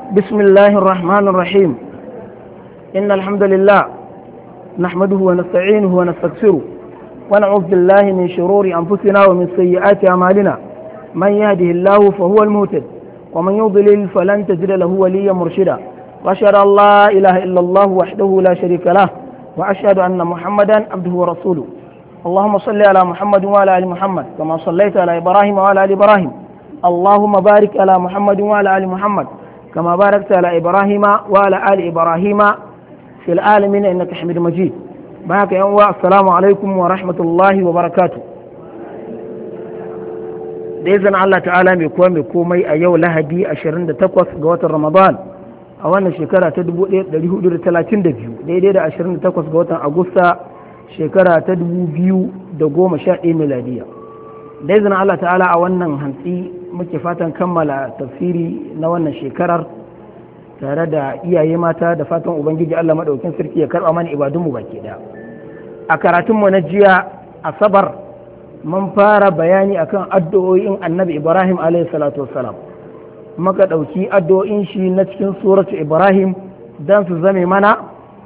بسم الله الرحمن الرحيم. إن الحمد لله نحمده ونستعينه ونستغفره ونعوذ بالله من شرور أنفسنا ومن سيئات أعمالنا. من يهده الله فهو المهتد ومن يضلل فلن تجد له وليا مرشدا. وأشهد أن لا إله إلا الله وحده لا شريك له وأشهد أن محمدا عبده ورسوله. اللهم صل على محمد وعلى آل محمد كما صليت على إبراهيم وعلى آل إبراهيم. اللهم بارك على محمد وعلى آل محمد كما باركت على إبراهيم وعلى آل إبراهيم في العالمين إنك حميد مجيد. معك يا السلام عليكم ورحمة الله وبركاته. بإذن الله تعالى ميكوى ميكومي أيو لهدي 28 ga watan Ramadan a wannan shekara ta 1432 daidai da 28 ga watan Agusta shekara ta 2011 miladiya. Da izinin Allah ta'ala a wannan hantsi muke fatan kammala tafsiri na wannan shekarar tare da iyaye mata da fatan ubangiji Allah madaukin sarki ya karba mana ibadunmu baki daya. A karatunmu na jiya asabar mun fara bayani akan addu'o'in annabi Ibrahim alayhi salatu wassalam. Muka ɗauki addu'o'in shi na cikin suratu Ibrahim dan su zame mana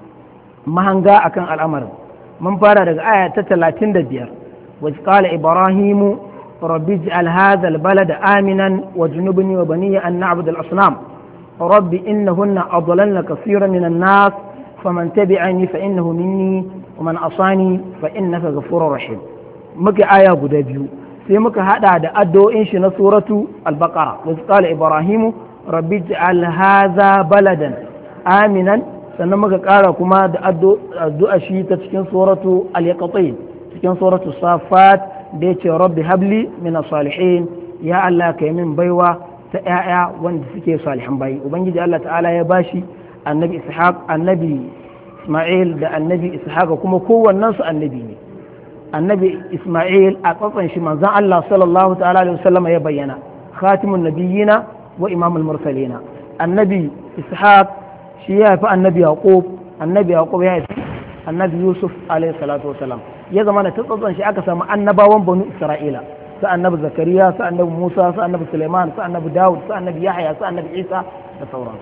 mahanga akan al'amarin. Mun fara daga aya ta 35 wa qala Ibrahimu rabbi ij'al hadha al-balada aminan wajnubni wa baniya an na'budu al-asnam rabbi innahunna adlalna kaseeran min an-nas faman tabi'ani fa innahu minni wa man asani fa innaka ghafurur rahim. Muka aya guda biyu sai muka hada da addu'o'in shi na suratu al-baqara wa qala Ibrahimu rabbi ij'al hadha baladan aminan, sannan muka kara kuma da addu'a shi ta cikin suratu al-yaqatin cikin suratu safat da yace rabbi habli min as-salihin, ya Allah kai min baiwa ta ƴaƴa wanda suke salihan bayi. Ubangiji Allah ta'ala ya bashi annabi ishaq, annabi isma'il da annabi ishaq kuma kowannen su annabi ne. Annabi isma'il a tsatsan shi manzon Allah sallallahu ta'ala alaihi wasallam ya bayyana khatimun nabiyina wa imamul mursalina. Annabi ishaq shi ya haifi annabi yaqub ya haifi annabi yusuf alaihi salatu wasalam. Ya zama da tsatsan shi aka samu annabawan banu isra'ila, sa annabi zakariya, sa annabi musa, sa annabi suleiman, sa annabi dawud, sa annabi yahya, sa annabi isa da sauransu.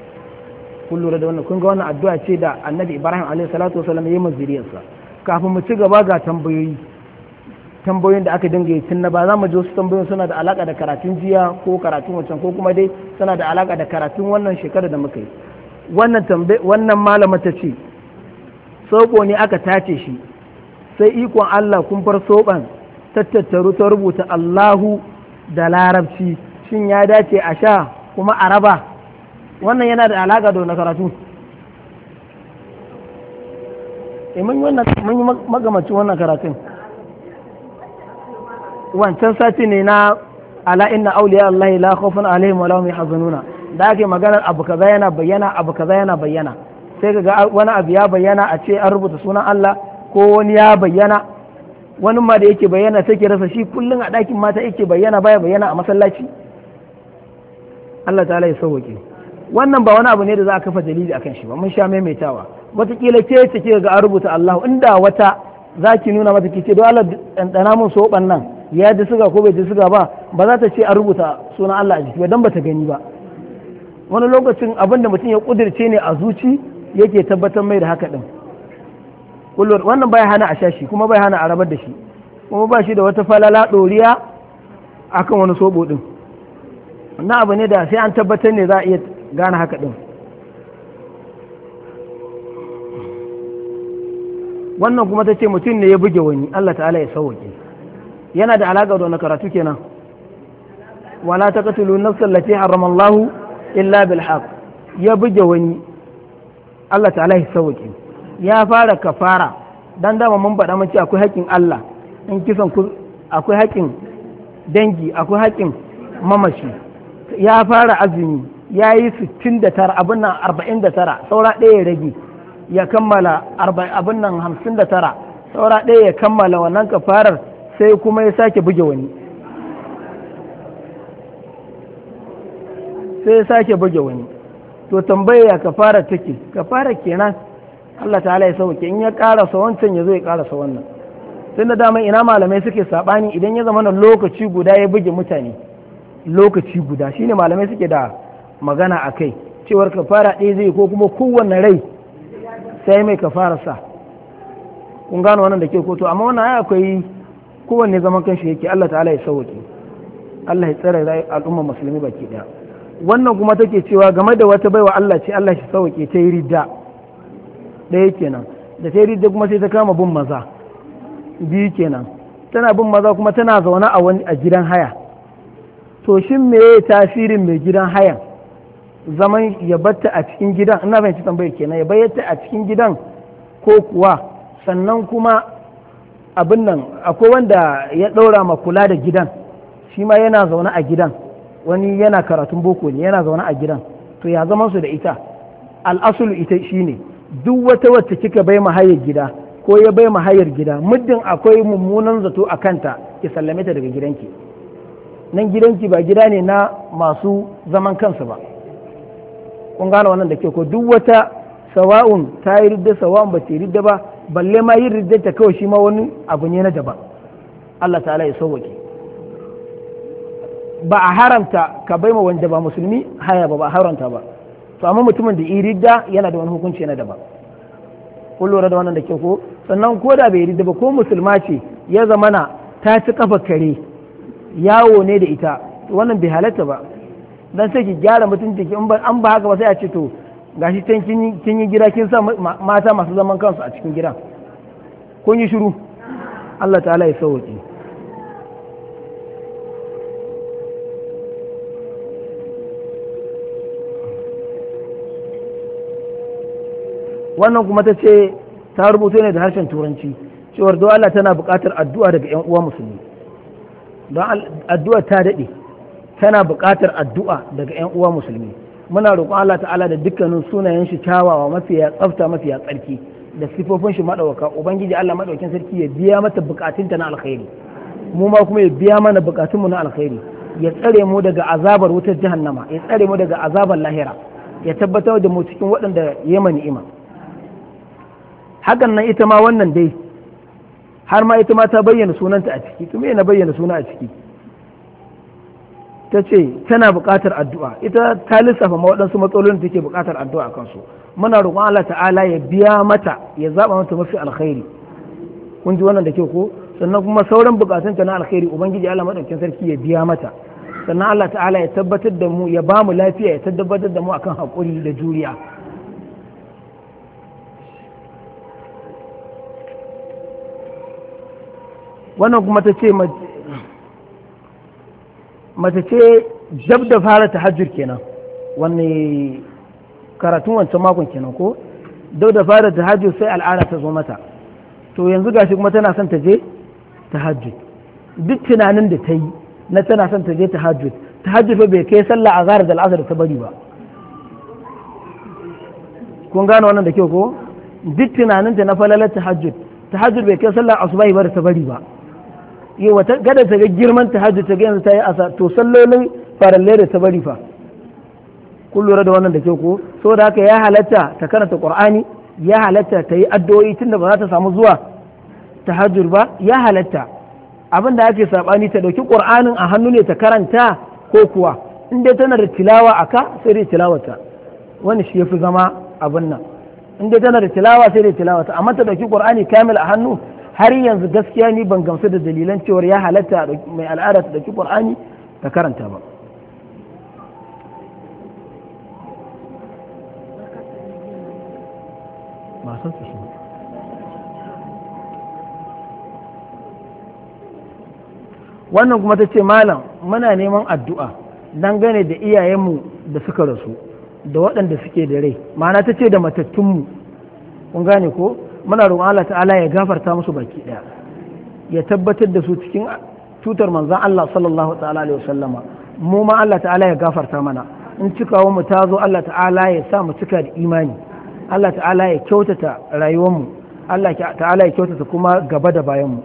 kun lura da wannan, kun ga wannan addu'a ce da annabi ibrahim alaihi salatu wasalam ya yi mazuriyarsa. Kafin mu ci gaba ga tambayoyin da aka dinga yi tun na ba, za mu ji wasu tambayoyin suna da alaka da karatun jiya ko karatun wancan ko kuma dai suna da alaka da karatun wannan shekara da muka yi. Wannan malama ta ce soɓo ne aka tace shi sai ikon Allah kumfar soɓan tattaru ta rubuta Allahu da larabci, shin ya dace a sha kuma a raba? Wannan yana da alaka da wani karatu? mun yi magamacin wannan karatun wancan sati ne na ala inna awliya Allah la khawfun alaihim wa lahum yahzanuna, da ake maganar abu kaza yana bayyana, abu kaza yana bayyana, sai kaga wani abu ya bayyana a ce an rubuta sunan Allah, ko wani ya bayyana, wani ma da yake bayyana take rasa shi kullun a ɗakin mata yake bayyana, baya bayyana a masallaci. Allah ta'ala ya sauke. Wannan ba wani abu ne da za a kafa dalili akan shi ba, mun sha maimaitawa. Wataƙila ke ce ga an rubuta Allah, inda wata za ki nuna mata ki ce don Allah ɗanɗana mun soɓan nan ya ji suga ko bai ji suga ba za ta ce an rubuta sunan Allah a jiki ba dan ba ta gani ba. Wani lokacin abin da mutum ya ƙudirce ne a zuci yake tabbatar mai da haka ɗin. Kullum wannan bai hana a sha shi kuma bai hana a rabar da shi kuma ba shi da wata falala ɗoriya akan wani soɓo ɗin. Wannan abu ne da sai an tabbatar ne za a iya gane haka ɗin. Wannan kuma ta ce mutum ne ya buge wani, Allah ta'ala ya sauwake. Yana da alaƙa da wani karatu kenan. Wala taqtulu nafsan allati harrama Allah illa bil haqq. Ya buge wani, Allah ta'ala ya sauwake. Ya fara kafara dan dama mun faɗa mun ce akwai haƙƙin Allah, in kisan akwai haƙƙin dangi, akwai haƙƙin mamaci. Ya fara azumi, ya yi 69 abin nan 49 saura ɗaya ya rage. Ya kammala abin nan 59 saura ɗaya ya kammala wannan kafarar, sai kuma ya sake buge wani, to tambaya ya kafara take? Kafara kenan Allah ta'ala ya sauke, in ya karasa wancan ya zo ya karasa wannan. tun da dama ina malamai suke saɓani idan ya zama na lokaci guda ya buge mutane, lokaci guda shine malamai suke da magana a kai cewar kafara ɗaya zai ko kuma kowanne rai sai mai kafara sa kun gano wannan da ke koto amma wannan ai akwai kowanne zaman kanshi yake Allah ta'ala ya sauke Allah ya tsare al'umma musulmi baki daya wannan kuma take cewa game da wata baiwa Allah ce Allah shi sauke ta yi ridda ɗaya kenan da ta yi ridda kuma sai ta kama bin maza biyu kenan tana bin maza kuma tana zaune a gidan haya to shin me tasirin mai gidan hayan zaman ya batta a cikin gidan ina fahimci tambayar kenan ya bayyata a cikin gidan ko kuwa sannan kuma abin nan akwai wanda ya ɗaura ma kula da gidan shi ma yana zaune a gidan wani yana karatun boko ne yana zaune a gidan to ya zama su da ita al'asulu ita shine duk wata wacce kika bai mahayar gida ko ya bai mahayar gida muddin akwai mummunan zato a kanta ki sallame ta daga gidanki nan gidanki ba gida ne na masu zaman kansu ba kun gane wannan da ke ko duk wata sawa'un ta yi ridda sawa'un ba ta yi ridda ba balle ma yin ridda ta kawai shi ma wani abu ne na daban Allah ta'ala ya sauwake ba a haramta ka bai ma wanda ba musulmi haya ba a haramta ba to amma mutumin da yi ridda yana da wani hukunci na daban kun lura da wannan da ke ko sannan ko da bai ridda ba ko musulma ce ya zamana ta ci kafa kare yawo ne da ita wannan bai halatta ba dan sai ki gyara mutunci ki an ba haka ba sai a ce to gashi can kin yi gida kin sa mata masu zaman kansu a cikin gidan kun yi shiru Allah ta'ala ya sauke wannan kuma ta ce ta rubuto ne da harshen turanci cewar don Allah tana buƙatar addu'a daga 'yan uwa musulmi don addu'a ta daɗe tana buƙatar addu'a daga 'yan uwa musulmi muna roƙon Allah ta'ala da dukkanin sunayen shi kyawawa mafiya tsafta mafiya tsarki da sifofin shi madawaka ubangiji Allah madaukakin sarki ya biya mata buƙatunta na alkhairi mu ma kuma ya biya mana buƙatunmu na alkhairi ya tsare mu daga azabar wutar jahannama ya tsare mu daga azabar lahira ya tabbatar da mu cikin waɗanda ya ma ni'ima hakan nan ita ma wannan dai har ma ita ma ta bayyana sunanta a ciki kuma yana bayyana suna a ciki ta ce tana buƙatar addu'a ita ta lissafa ma waɗansu matsalolin da take buƙatar addu'a a kansu muna roƙon Allah ta'ala ya biya mata ya zaɓa mata mafi alkhairi kun ji wannan da ke ko sannan kuma sauran buƙatunta na alkhairi ubangiji Allah madaukakin sarki ya biya mata sannan Allah ta'ala ya tabbatar da mu ya ba mu lafiya ya tabbatar da mu akan haƙuri da juriya wannan kuma ta ce mace ce jab da fara tahajjud kenan wanne karatun wancan makon kenan ko dau da fara tahajjud sai al'ada ta zo mata to yanzu gashi kuma tana son ta je tahajjud duk tunanin da ta yi na tana son ta je tahajjud fa bai kai sallah azhar da al'asr ta bari ba kun gane wannan da kyau ko duk tunanin ta na falalar tahajjud bai kai sallah asubahi ba da ta bari ba yi wata gada ta ga girman tahajjud ta ga yanzu ta yi asa to sallolin farallai da ta bari fa kun lura da wannan da kyau ko saboda haka ya halatta ta karanta qur'ani ya halatta ta yi addu'o'i tunda ba za ta samu zuwa tahajjud ba ya halatta abin da ake sabani ta dauki qur'anin a hannu ne ta karanta ko kuwa in dai tana da tilawa aka sai dai tilawata wani shi yafi zama abin nan in dai tana da tilawa sai dai tilawata amma ta dauki qur'ani kamil a hannu har yanzu gaskiya ni ban gamsu da dalilan cewar ya halatta mai al'ada ta dauki qur'ani ta karanta ba wannan kuma ta ce malam muna neman addu'a dangane da iyayenmu da suka rasu da waɗanda suke da rai ma'ana ta ce da matattunmu kun gane ko muna roƙon Allah ta'ala ya gafarta musu baki ɗaya ya tabbatar da su cikin tutar manzon Allah sallallahu ta'ala alaihi wasallama mu ma Allah ta'ala ya gafarta mana in cikawo mu ta zo Allah ta'ala ya sa mu cika da imani Allah ta'ala ya kyautata rayuwarmu Allah ta'ala ya kyautata kuma gaba da bayanmu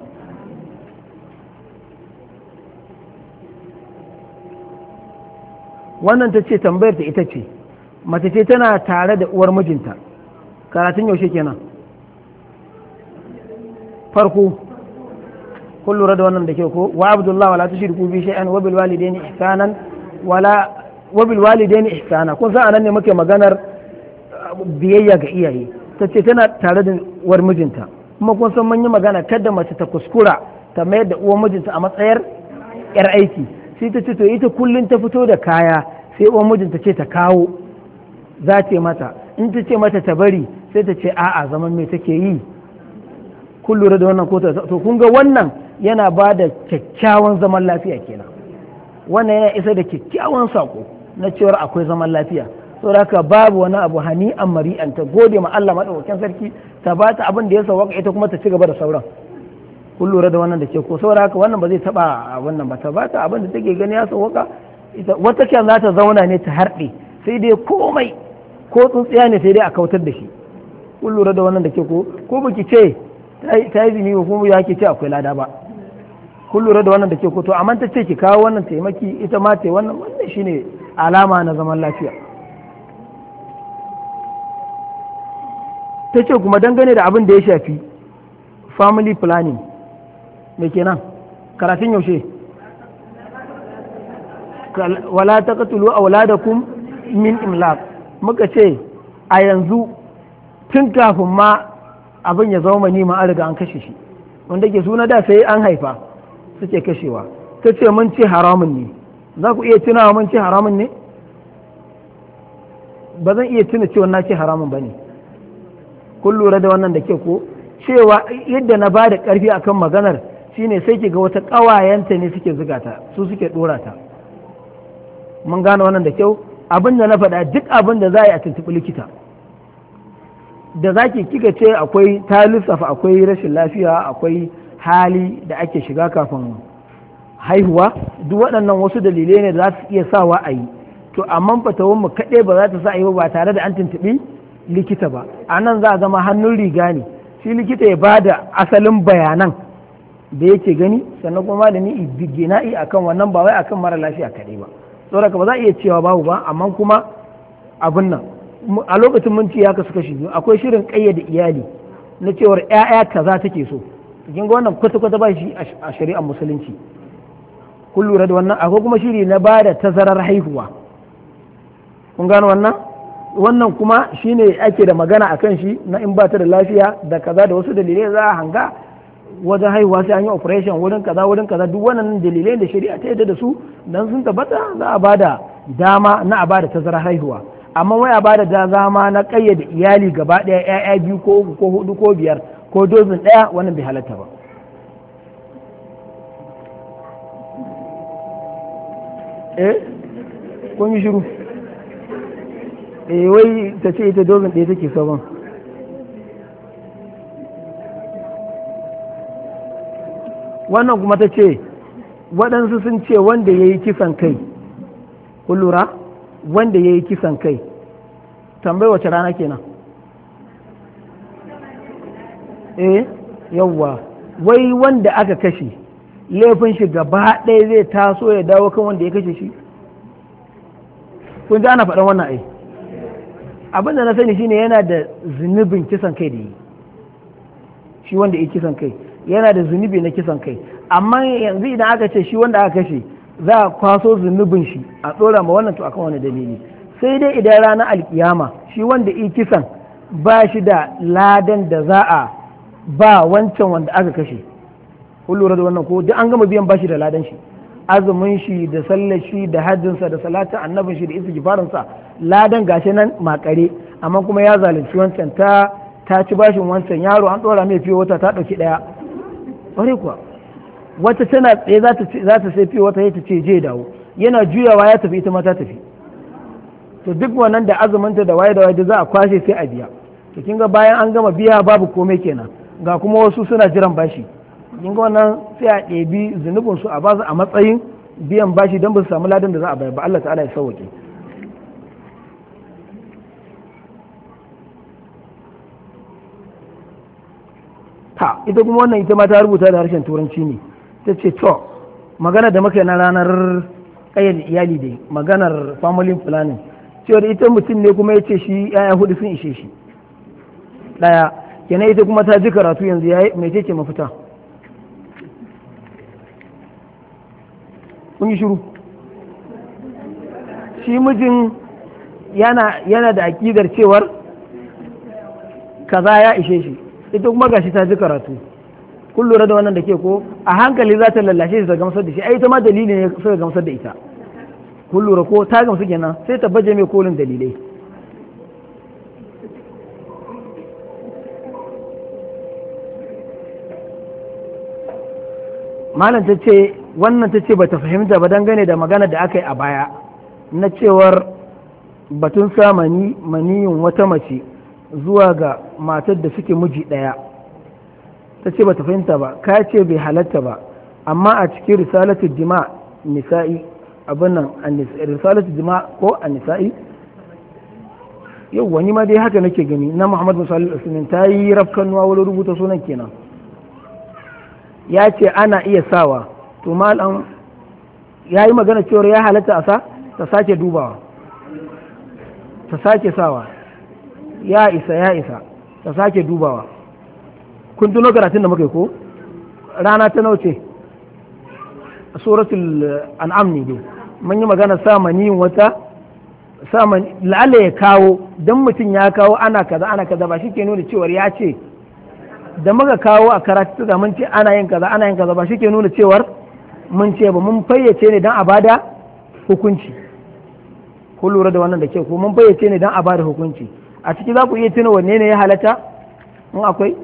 wannan ta ce tambayar ta ita ce mace ce tana tare da uwar mijinta karatun yaushe kenan farko kun lura da wannan da ke ko wa abdullahi wala tushriku bi shay'an wa bil walidayni ihsanan wala wabil walidaini ihsana kun san anan ne muke maganar biyayya ga iyaye ta ce tana tare da uwar mijinta kuma kun san mun yi magana kada mace ta kuskura ta mayar da uwar mijinta a matsayar yar aiki sai ta ce to ita kullum ta fito da kaya sai uwar mijinta ce ta kawo za ta mata in ta ce mata ta bari sai ta ce a'a zaman me take yi kun lura da wannan ko to kun ga wannan yana ba da kyakkyawan zaman lafiya kenan wannan yana isa da kyakkyawan sako na cewar akwai zaman lafiya saboda haka babu wani abu hani'an mari'an ta gode ma Allah madaukakin sarki ta ba ta abin da ya sauka ita kuma ta ci gaba da sauran kun lura da wannan da ke ko saboda haka wannan ba zai taba wannan ba ta ba ta abin da take gani ya sauka ita wata kyan za ta zauna ne ta harɗe sai dai komai ko tsuntsiya ne sai dai a kautar da shi kun lura da wannan da ke ko baki ce ta yi zini ba kuma ya ke ce akwai lada ba kun lura da wannan da ke ko to amma ta ce ki kawo wannan taimaki ita ma ta wannan shine alama na zaman lafiya ta ce kuma dangane da abin da ya shafi family planning me kenan karatun yaushe wala taqtulu auladakum min imlaq muka ce a yanzu tun kafin ma abin ya zama mani ma an riga an kashe shi wanda ke suna da sai an haifa suke kashewa ta ce mun ce haramun ne za ku iya tunawa mun ce haramun ne ba zan iya tuna cewa na ce haramun ba ne kun lura da wannan da ke ko cewa yadda na ba da ƙarfi akan maganar shine sai ki ga wata ƙawayenta ne suke zuga ta su suke ɗora ta mun gane wannan da kyau abin da na faɗa duk abin da za a yi a tuntuɓi likita da za ki kika ce akwai ta lissafa akwai rashin lafiya akwai hali da ake shiga kafin haihuwa duk waɗannan wasu dalilai ne da za su iya sawa a yi to amma fatawar mu kaɗai ba za ta sa a yi ba tare da an tuntuɓi likita ba a nan za a zama hannun riga ne shi likita ya ba da asalin bayanan da yake gani sannan kuma malami gina'i akan wannan ba wai akan mara lafiya kaɗai ba saboda ba za a iya cewa babu ba amma kuma abin nan a lokacin mun ce ya kasu kashi biyu akwai shirin kayyade iyali na cewar ƴaƴa kaza take so kin ga wannan kwata kwata ba shi a shari'ar musulunci kun lura da wannan akwai kuma shiri na ba da tazarar haihuwa kun gano wannan kuma shine ake da magana akan shi na in ba ta da lafiya da kaza da wasu dalilai za a hanga wajen haihuwa sai an yi operation wurin kaza duk wannan dalilai da shari'a ta yadda da su dan sun tabbata za a bada dama na a bada tazarar haihuwa amma wai a bada dama na kayyade iyali gaba ɗaya ƴaƴa biyu ko uku ko hudu ko biyar ko dozin ɗaya wannan bai halatta ba kun yi shiru wai ta ce ita dozin ɗaya take so ban wannan kuma ta ce waɗansu sun ce wanda ya yi kisan kai kun lura wanda ya yi kisan kai tambayi wace rana kenan yawwa wai wanda aka kashe laifin shi gaba ɗaya zai taso ya dawo kan wanda ya kashe shi kun ji ana faɗan wannan abin da na sani shine yana da zunubin kisan kai da yi shi wanda ya kisan kai yana da zunubi na kisan kai amma yanzu idan aka ce shi wanda aka kashe za a kwaso zunubin shi a tsora ma wannan to akan wani dalili sai dai idan ranar alkiyama shi wanda yi kisan ba shi da ladan da za a ba wancan wanda aka kashe kun lura da wannan ko duk an gama biyan ba shi da ladan shi azumin shi da sallar shi da hajjinsa da salatin annabin shi da istighfarinsa ladan gashi nan makare amma kuma ya zalunci wancan ta ci bashin wancan yaro an dora mai fiye wata ta dauki daya ƙwarai kuwa wata tana tsaye za ta sai fiye wata ya ce je dawo yana juyawa ya tafi ita ma ta tafi to duk wannan da azuminta da waye da waye da za a kwashe sai a biya to kin ga bayan an gama biya babu komai kenan ga kuma wasu suna jiran bashi kin ga wannan sai a ɗebi zunubin su a ba su a matsayin biyan bashi don ba su samu ladan da za a bayar ba Allah ta'ala ya sauke ita kuma wannan ita ma ta rubuta da harshen turanci ne ta ce to magana da muka na ranar kayyade iyali dai maganar family planning cewa da ita mutum ne kuma ya ce shi yaya hudu sun ishe shi daya kenan ita kuma ta ji karatu yanzu ya mai ce mafita kun yi shiru shi mijin yana da aƙidar cewar kaza ya ishe shi, ita kuma gashi ta ji karatu. Kun lura da wannan da ke ko a hankali za ta lallashe shi ta gamsar da shi, ai ita ma dalili ne suka gamsar da ita. Kun lura ko ta gamsu kenan sai ta baje mai kolin dalilai. Malam ta ce wannan ta ce bata fahimta ba dangane da magana da aka yi a baya na cewar batun sa maniyin wata mace zuwa ga matar da suke miji ɗaya. Ta ce bata fahimta ba, ka ce bai halatta ba, amma a cikin risalatu jima nisa'i abin nan risalatu jima ko a nisa'i yau wani ma dai haka nake gani na Muhammad Musalli al-Usman ta yi rafkanuwa wurin rubuta sunan kenan. Ya ce ana iya sawa, to malam ya yi magana cewar ya halatta a sa ta sake dubawa, ta sake sawa, ya isa ta sake dubawa. Kun tuno karatun da muka yi ko rana ta nauce suratul an'am ne dai mun yi magana sa maniyin wata la'alla ya kawo dan mutum ya kawo ana kaza ba shi ke nuna cewar ya ce da muka kawo a karatu da mun ce ana yin kaza ba shi ke nuna cewar mun ce ba, mun fayyace ne dan a bada hukunci. Ku lura da wannan da ke ko mun fayyace ne dan a bada hukunci. A ciki za ku iya tuna wanne ne ya halatta in akwai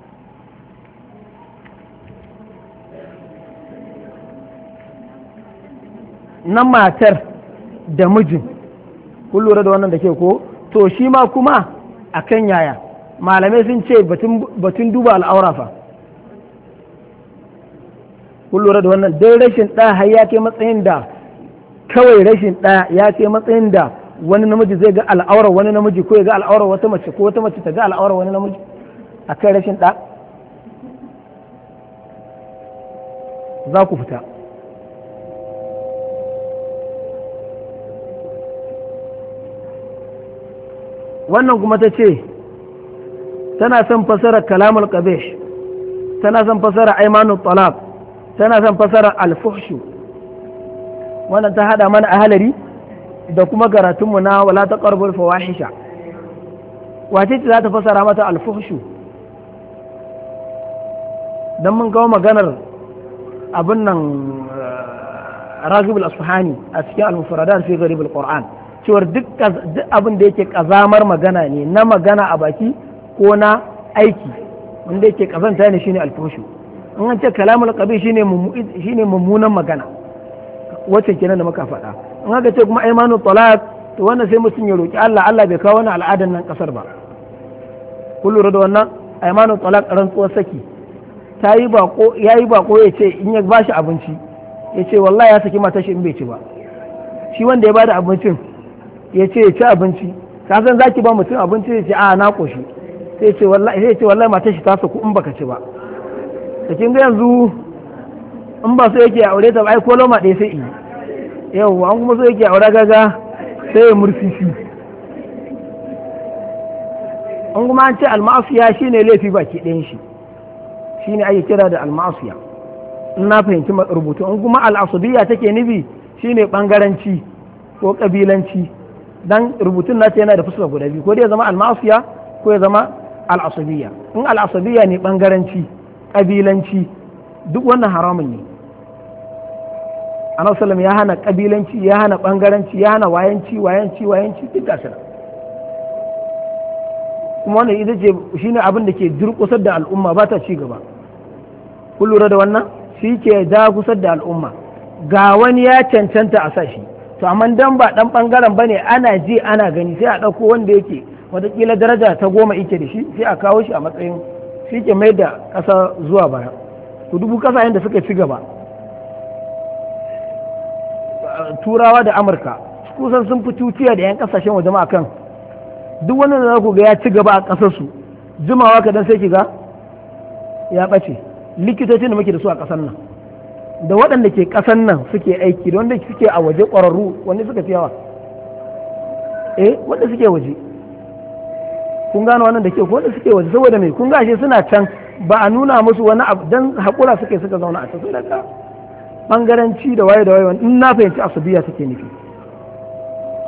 na matar da mijin. Kun lura da wannan da ke ko to shi ma kuma akan yaya malamai sun ce batun duba al'aura fa. Kun lura da wannan dai rashin ɗa har ya kai matsayin da kawai rashin ɗa ya kai matsayin da wani namiji zai ga al'aurar wani namiji ko ya ga al'aurar wata mace ko wata mace ta ga al'aurar wani namiji a kai rashin ɗa. Za ku fita. Wannan kuma ta ce tana son fasara kalamul qabish, tana son fasara aimanul talaq, tana son fasara al-fuhshu. Wannan ta hada mana ahalari da kuma karatunmu na wala taqrabul fawahisha. Wace ce za ta fasara mata al-fuhshu? Dan mun kawo maganar abin nan Raghib al-Asfahani a cikin al-Mufradat fi Gharib al-Qur'an cewar duk abin da yake kazamar magana ne na magana a baki ko na aiki wanda yake kazanta ne shine al-fuhshu. in an ce kalamul qabih shine mummunan magana wacce kenan da muka faɗa. in aka ce kuma aymanu talaq to wannan sai mutum ya roki Allah bai kawo wannan al'adan nan kasar ba. kun lura da wannan aymanu talaq rantsuwar saki ta yi bako yayi bako ya ce in ya bashi abinci ya ce wallahi ya saki matar shi in bai ci ba, shi wanda ya bada abincin ya ce ya ci abinci, ka san zaki ba mutum abinci ya ce a na koshi, sai ya ce wallahi matar shi ta saku in baka ci ba. da kin ga yanzu in ba so yake aure ta ba ai ko loma ɗaya sai yi yau an kuma so yake aure gaga sai ya murfifi. an kuma an ce almasiya shine laifi baki ɗayan shi shine ake kira da almasiya in na fahimci rubutu. in kuma al'asubiyya take nufi shine bangaranci ko kabilanci, dan rubutun nata yana da fuska guda biyu, ko dai ya zama almasiya ko ya zama al'asubiyya. in al'asubiyya ne bangaranci kabilanci duk wannan haramun ne. Annabi sallallahu ya hana kabilanci, ya hana bangaranci, ya hana wayanci duk gashi. kuma wannan ita ce shine abin da ke durƙusar da al'umma ba ta ci gaba. kun lura da wannan shi ke dagusar da al'umma. ga wani ya cancanta a sa shi, to amma dan ba dan bangaren bane ana ji ana gani sai a ɗauko wanda yake watakila daraja ta 10 yake da shi sai a kawo shi a matsayin shi ke mai da ƙasa zuwa baya. ku dubu ƙasashen da suka ci gaba, turawa da amurka kusan sun fi tutiya da 'yan ƙasashen waje ma kan duk wanda za ku ga ya ci gaba a ƙasarsu jimawa kadan sai ki ga ya ɓace. likitocin da muke da su a ƙasar nan da waɗanda ke ƙasar nan suke aiki da wanda suke a waje ƙwararru wanda suka fi yawa wanda suke waje. kun gano wannan da ke wanda suke waje saboda mai kun gashe suna can ba a nuna musu wani abu dan haƙura suka zauna a can daga bangaranci da waye in na fahimci asubiya take nufi.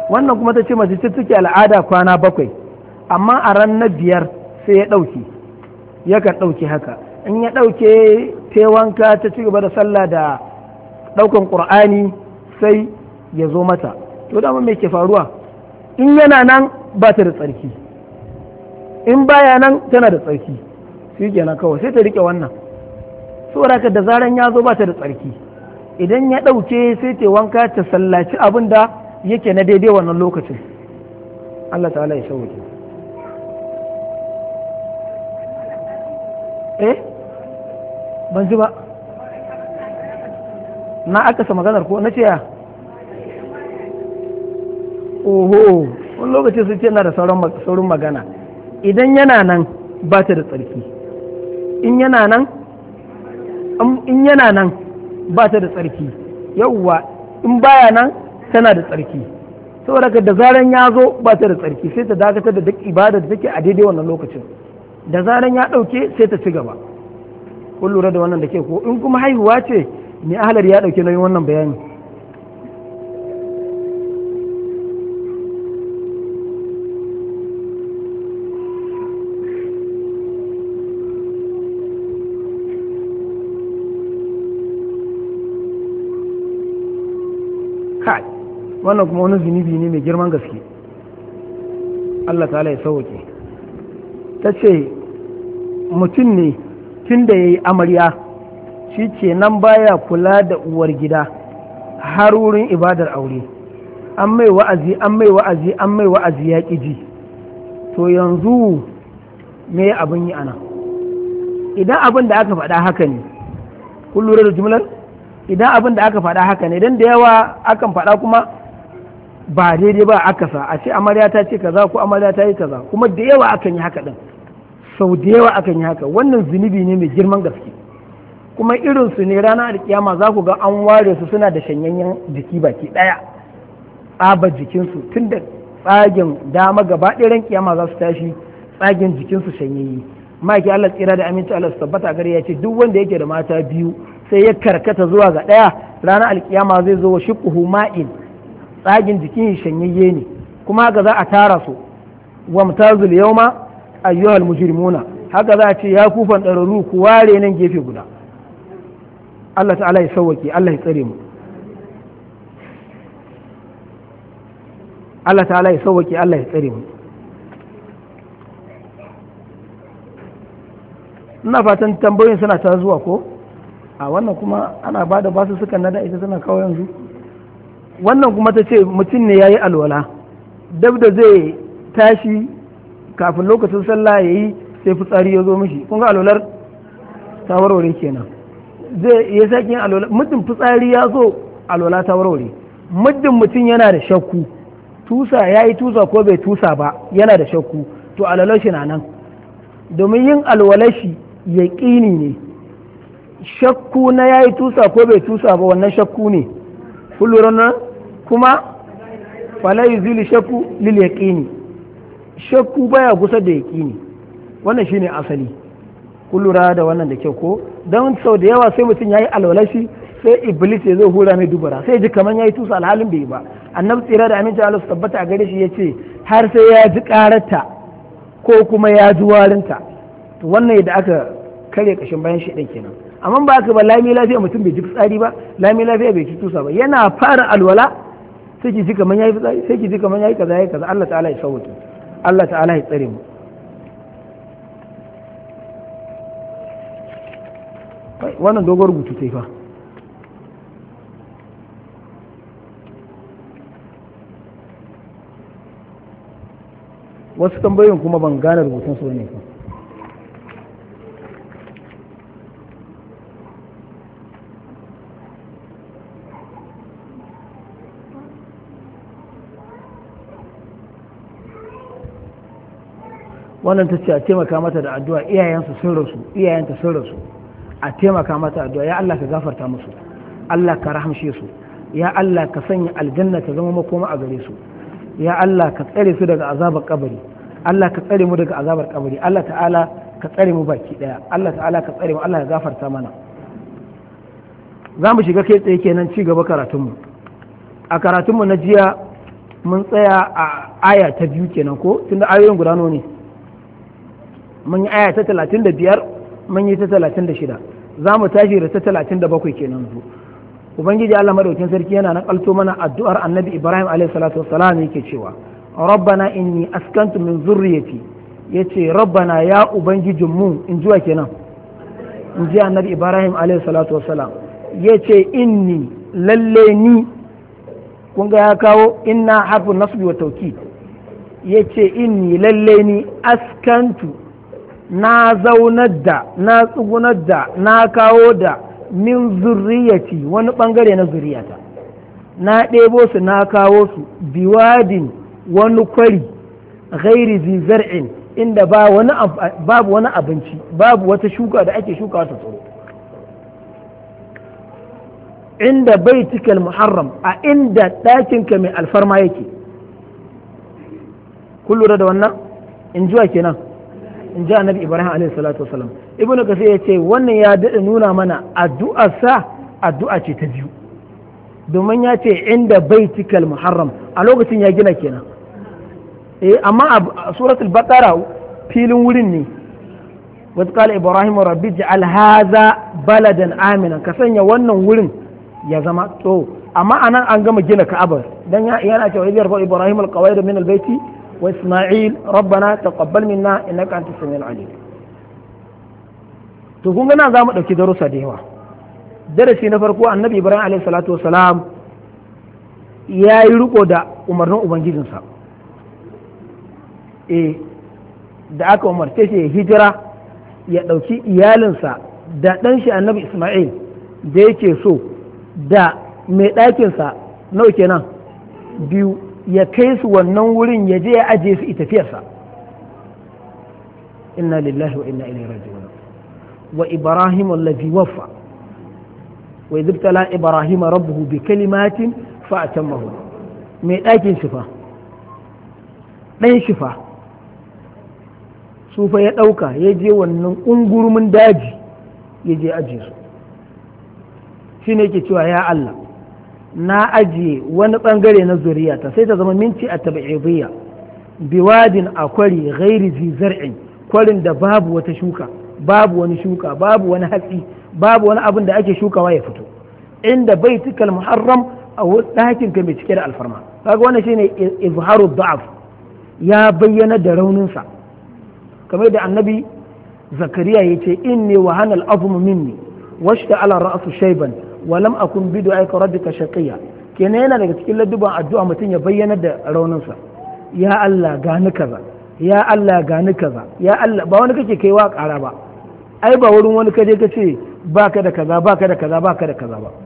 wannan kuma ta ce mace ce take al'ada kwana 7 amma a ran na 5 sai ya ɗauke yakan ɗauke haka in ya ɗauke ta wanka ta ci gaba da sallah da ɗaukan ƙur'ani sai ya zo mata to dama me ke faruwa in yana nan ba ta da tsarki in baya nan tana da tsarki shi kenan kawai sai ta rike wannan saboda da zaran ya zo ba ta da tsarki idan ya ɗauke sai ta wanka ta sallaci abin da yake na daidai wannan lokacin Allah ta'ala ya sauke ban ji ba na aka sa maganar ko na ce ya oho wani lokaci sun ce na da saurin magana idan yana nan ba ta da tsarki in yana nan ba ta da tsarki yauwa in baya nan tana da tsarki saboda da zaran ya zo ba ta da tsarki sai ta dakatar da duk ibada da take a daidai wannan lokacin da zaran ya ɗauke sai ta ci gaba kun lura da wannan da ke ko in kuma haihuwa ce ni ahalar ya ɗauke nauyin wannan bayani kai wannan kuma wani zunubi ne mai girman gaske Allah ta'ala ya sauke ta ce mutum ne tun da ya yi amarya shi ce nan baya kula da uwar gida har wurin ibadar aure an mai wa'azi ya ƙi ji to yanzu me abin yi ana idan abin da aka faɗa haka ne kun lura da jumlar idan abin da aka faɗa haka ne idan da yawa akan faɗa kuma ba daidai ba aka sa a ce amarya ta ce kaza ko amarya ta yi kaza kuma da yawa akan yi haka din sau da yawa akan yi haka wannan zunubi ne mai girman gaske kuma irin su ne ranar alkiyama za ku ga an ware su suna da shanyayyen jiki baki daya tsabar jikinsu tun da tsagen dama gaba ɗaya ran kiyama za su tashi tsagen jikinsu shanyayye maki Allah tsira da aminci Allah su tabbata gare ya ce duk wanda yake da mata biyu sai ya karkata zuwa ga ɗaya ranar alkiyama zai zo wa shiqquhu ma'in tsagin jikin shanyayye ne kuma haka za a tara su wa mutazul yawma ayyuhal mujrimuna haka za a ce ya kufan ɗararru ku ware nan gefe guda Allah ta'ala ya sauwake Allah ya tsare mu Allah ta'ala ya sauwake Allah ya tsare mu ina fatan tambayoyin suna ta zuwa ko a wannan kuma ana ba da basu sukan nada ita tana kawo yanzu wannan kuma ta ce mutum ne ya yi alwala dab da zai tashi kafin lokacin sallah ya yi sai fitsari ya zo mishi kun ga alwalar ta warware kenan zai iya sake yin alwala muddin fitsari ya zo alwala ta warware muddin mutum yana da shakku tusa ya yi tusa ko bai tusa ba yana da shakku to alwalar shi na nan domin yin alwalar shi yaƙini ne shakku na ya yi tusa ko bai tusa ba wannan shakku ne kullum nan kuma fala yuzili shakku lil yaqini shakku baya kusa da yaqini wannan shine asali kullura da wannan da kyau ko dan sau da yawa sai mutum yayi alwalashi sai iblis ya zo hura mai dubara sai ji kaman yayi tusa alhalin bai ba annabi tsira da aminci Allah su tabbata a gare shi yace har sai ya ji karata ko kuma ya ji warinta to wannan yadda aka kare kashin bayan shi kenan amma ba haka ba lami lafiya mutum bai ji fitsari ba lami lafiya bai ci tusa ba yana fara alwala sai ki ji kaman yayi fitsari sai ki ji kaman yayi kaza yayi kaza Allah ta'ala ya sauke Allah ta'ala ya tsare mu wannan dogon rubutu sai fa wasu tambayoyin kuma ban gane rubutun su ne fa wannan ta ce a taimaka mata da addu'a iyayenta sun rasu a taimaka mata addu'a ya Allah ka gafarta musu Allah ka rahamshe su ya Allah ka sanya aljanna ta zama makoma a gare su ya Allah ka tsare su daga azabar kabari Allah ka tsare mu daga azabar kabari Allah ta'ala ka tsare mu baki daya Allah ta'ala ka tsare mu Allah ya gafarta mana za mu shiga kai tsaye kenan ci gaba karatunmu a karatunmu na jiya mun tsaya a aya ta 2 kenan ko tunda ayoyin guda ne mun yi aya ta 35 mun yi ta 36 za mu tashi da ta 37 kenan zu ubangiji Allah madaukin sarki yana nakalto mana addu'ar annabi Ibrahim alaihi salatu wassalam yake cewa rabbana inni askantu min zurriyati yace rabbana ya ubangijinmu in jiwa kenan in ji annabi Ibrahim alaihi salatu wassalam yace inni lalle ni kun ga ya kawo inna harfun nasbi wa tawkid yace inni lalle ni askantu na zaunar da na tsugunar da na kawo da min zurriyati wani bangare na zuriyata na ɗebo su na kawo su biwadin wani kwari ghairi zi zar'in inda babu wani abinci babu wata shuka da ake shuka ta tsoro inda baitikal muharram a inda ɗakinka mai alfarma yake kun lura da wannan in jiwa kenan in ji annabi Ibrahim alaihi salatu wasalam ibnu kasir ya ce wannan ya daɗa nuna mana addu'arsa addu'a ce ta biyu domin ya ce inda baitikal muharram a lokacin ya gina kenan amma a suratul baqara filin wurin ne wata kala Ibrahim rabbi ja'al hadha baladan amina ka sanya wannan wurin ya zama to amma anan an gama gina ka'abar dan yana cewa yarfa Ibrahim alqawaid min albayti wa Isma'il rabbana taqabbal minna innaka antas samiul alim to kun ga nan zamu dauki darussa da yawa darasi na farko annabi Ibrahim alaihi salatu wasalam ya yi riko da umarnin ubangijinsa da aka umarce shi ya hijira ya ɗauki iyalinsa da ɗan shi annabi Ismail da yake so da mai ɗakinsa nawa kenan 2 ya kai su wannan wurin ya je ya ajiye su tafiyarsa inna lillahi wa inna ilaihi raji'un wa ibrahim allazi waffa wa idh ibtala ibrahim rabbuhu bi kalimatin fa atammahu mai ɗakin shifa ɗan shifa su fa ya ɗauka ya je wannan ungurumin daji ya je ajiye su shi ne ke cewa ya Allah na ajiye wani ɓangare na zuriyata sai ta zama minti a tabi'idiyya biwadin a kwari ghairi zi zar'in kwarin da babu wata shuka babu wani shuka babu wani hatsi babu wani abin da ake shukawa ya fito inda baitikal muharram a ɗakin ka mai cike da alfarma kaga wannan shine izharu da'af ya bayyana da rauninsa kamar da annabi zakariya ya ce inni wa hanal azmu minni washta ala ra'su shayban wa lam akun bi du'aika rabbika shaqiya kenan yana daga cikin ladduban addu'a mutum ya bayyana da rauninsa ya Allah gani kaza ya Allah gani kaza ya Allah ba wani kake kaiwa ƙara ba ai ba wurin wani kaje ka ce baka da kaza baka da kaza baka da kaza ba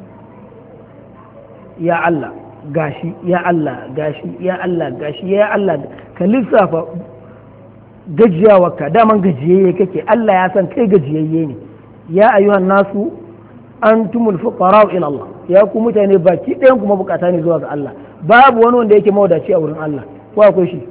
ya Allah gashi ya Allah gashi ya Allah gashi ya Allah ka lissafa gajiyawarka daman gajiyayye kake Allah ya san kai gajiyayye ne ya ayyuhan nasu antumul fuqara ila Allah ya ku mutane baki ɗayan kuma bukata ne zuwa ga Allah babu wani wanda yake mawadaci a wurin Allah ko akwai shi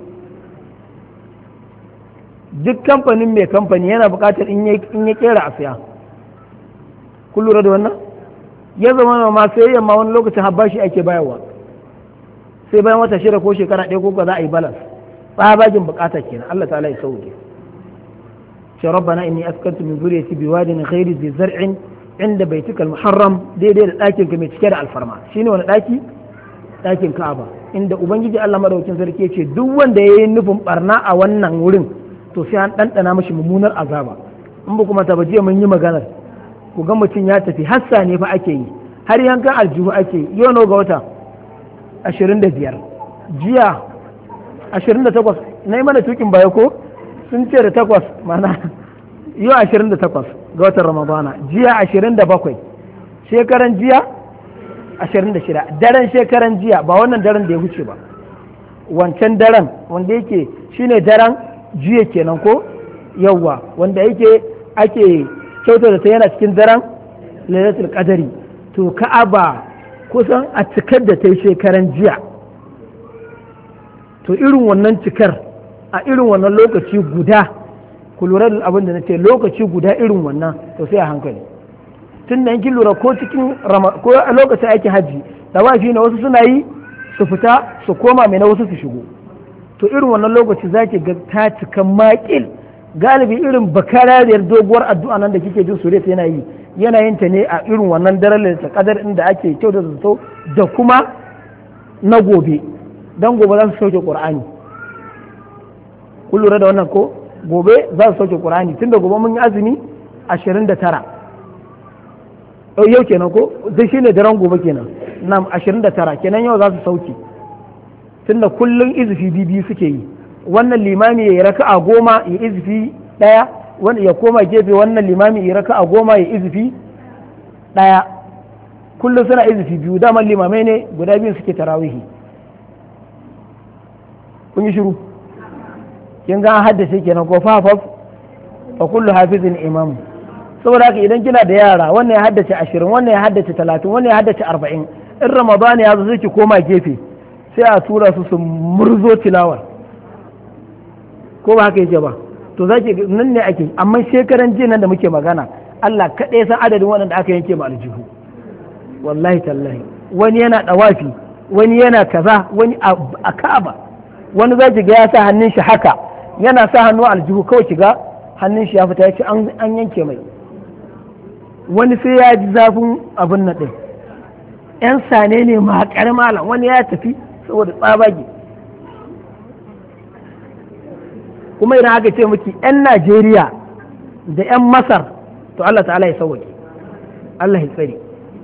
duk kamfanin mai kamfani yana bukatar in ya kera a siya kun lura da wannan ya zama ma sai yamma wani lokacin habbashi ake bayarwa sai bayan wata 6 ko shekara 1 ko za a yi balance tsabagin bukata kenan Allah ta'ala ya sauke shi rabbana inni askantu min zuriyati biwadin ghairi zi zar'in inda baitikal muharram daidai da ɗakin ka mai cike da alfarma shine wani ɗaki ɗakin Ka'aba inda ubangiji Allah madaukakin sarki ce duk wanda yayi nufin barna a wannan wurin to sai an ɗanɗana mashi mummunar azaba in ba kuma jiya mun yi maganar ku ga mutum ya tafi hassa ne fa ake yi har yankan aljihu ake yi yau ga wata 25 jiya 28 na yi mana tukin baya ko sun ce da 8 mana yau 28 ga watan ramadana jiya 27 shekaran jiya 26 daren shekaran jiya ba wannan daren da ya wuce ba wancan daren wanda yake shine daren jiya kenan ko yawwa wanda yake ake kyautar da ta yana cikin daren lailatul qadari to ka'aba kusan a cikar da ta yi shekaran jiya to irin wannan cikar a irin wannan lokaci guda ku lura da abin da na ce lokaci guda irin wannan to sai a hankali tun da yankin lura ko cikin ko a lokacin aikin hajji tawafi ne wasu suna yi su fita su koma mai na wasu su shigo. To irin wannan lokaci za ki ga ta cika makil, galibi irin bakarariyar doguwar addu'a nan da kike jin sureta yana yin ta ne a irin wannan daren da kadar inda ake kyau da zato da kuma na gobe, dan gobe za su sauke qur'ani. kun lura da wannan ko? Gobe za su sauke qur'ani, tunda gobe mun yi azumi 29 yau kenan ko? Zai shine daren gobe kenan, nam 29 kenan yau za su sauke, tunda kullum izifi biyu suke yi. Wannan limami ya yi raka'a 10 ya izifi ɗaya, wanda ya koma gefe wannan limami ya yi raka'a 10 ya izifi ɗaya. Kullum suna izifi biyu, daman limamai ne guda biyu suke tarawihi. Kun yi shiru? Kin ga an haddace kenan ko fafaf fa kullu hafizin imam. Saboda haka idan kina da yara, wannan ya haddace 20, wannan ya haddace 30, wannan ya haddace 40, in Ramadan ya zo sai ki koma gefe sai a tura su murzo tilawar, ko ba haka yake ba? To zaki nan ne ake, amma shekaran jiya nan da muke magana Allah kaɗai san adadin waɗanda aka yanke ma aljihu, wallahi tallahi. Wani yana ɗawafi, wani yana kaza, wani a Ka'aba, wani zaki ga ya sa hannun shi haka, yana sa hannu aljihu kawai ki ga hannun shi ya fita, ya ce an yanke mai. Wani sai ya ji zafin abin nan ɗin, 'yan sane ne mahaƙar malam, wani ya tafi saboda tsabage. Kuma idan aka ce miki 'yan Najeriya da 'yan Masar, to Allah ta'ala ya sauwaƙe, Allah ya tsare.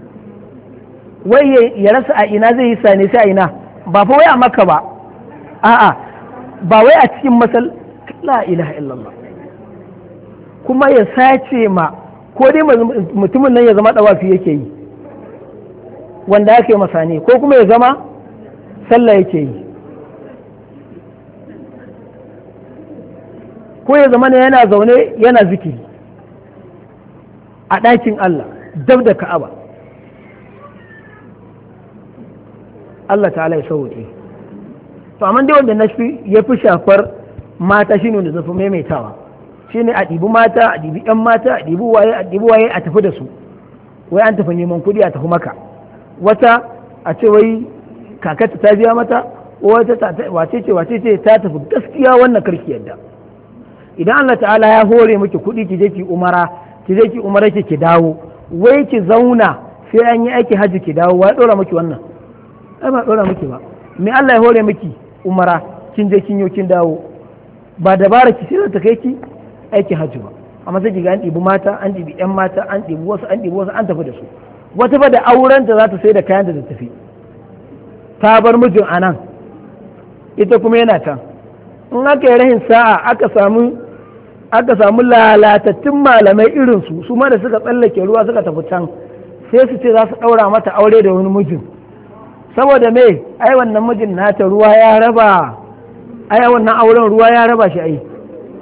Wai ya rasa a ina zai yi sane sai a ina, ba fa wai a Makka ba, a'a ba wai a cikin masal, la ilaha illallah. Kuma ya sace ma, ko dai mutumin nan ya zama ɗawafi yake yi wanda ake masa ne, ko kuma ya zama sallah yake yi, ko ya zama yana zaune yana zikiri a ɗakin Allah dab da Ka'aba. Allah ta'ala ya sauke. To amma dai wanda ya fi shafar mata shine wanda zafi maimaitawa, shine a ɗibi mata, a ɗibi 'yan mata, a ɗibi waye a tafi da su, wai an tafi neman kuɗi a tafi maka. Wata a ce wai kakata ta biya mata, wata wace ce ta tafi. Gaskiya wannan karki yadda. Idan Allah ta'ala ya hore miki kuɗi ki je ki umara ki dawo, wai ki zauna sai an yi aiki hajji ki dawo, wai ɗora miki wannan? Ai ba ɗora miki ba. Me Allah ya hore miki umara, kin je kin yo kin dawo, ba dabara ki sai ta kai ki aiki hajji ba. Amma sai ki ga an ɗibi mata, an ɗibi 'yan mata, an ɗibi wasu an tafi da su. Wata ba da aurenta za ta sai da kayan da ta tafi, ta bar mijin a nan, ita kuma yana can. In aka yi rahin sa'a aka samu lalatattun malamai irinsu, su ma da suka tsallake ruwa suka tafi can, sai su ce za su ɗaura mata aure da wani mijin. Saboda me? Ai wannan mijin nata ruwa ya raba, ai wannan auren ruwa ya raba shi. Ai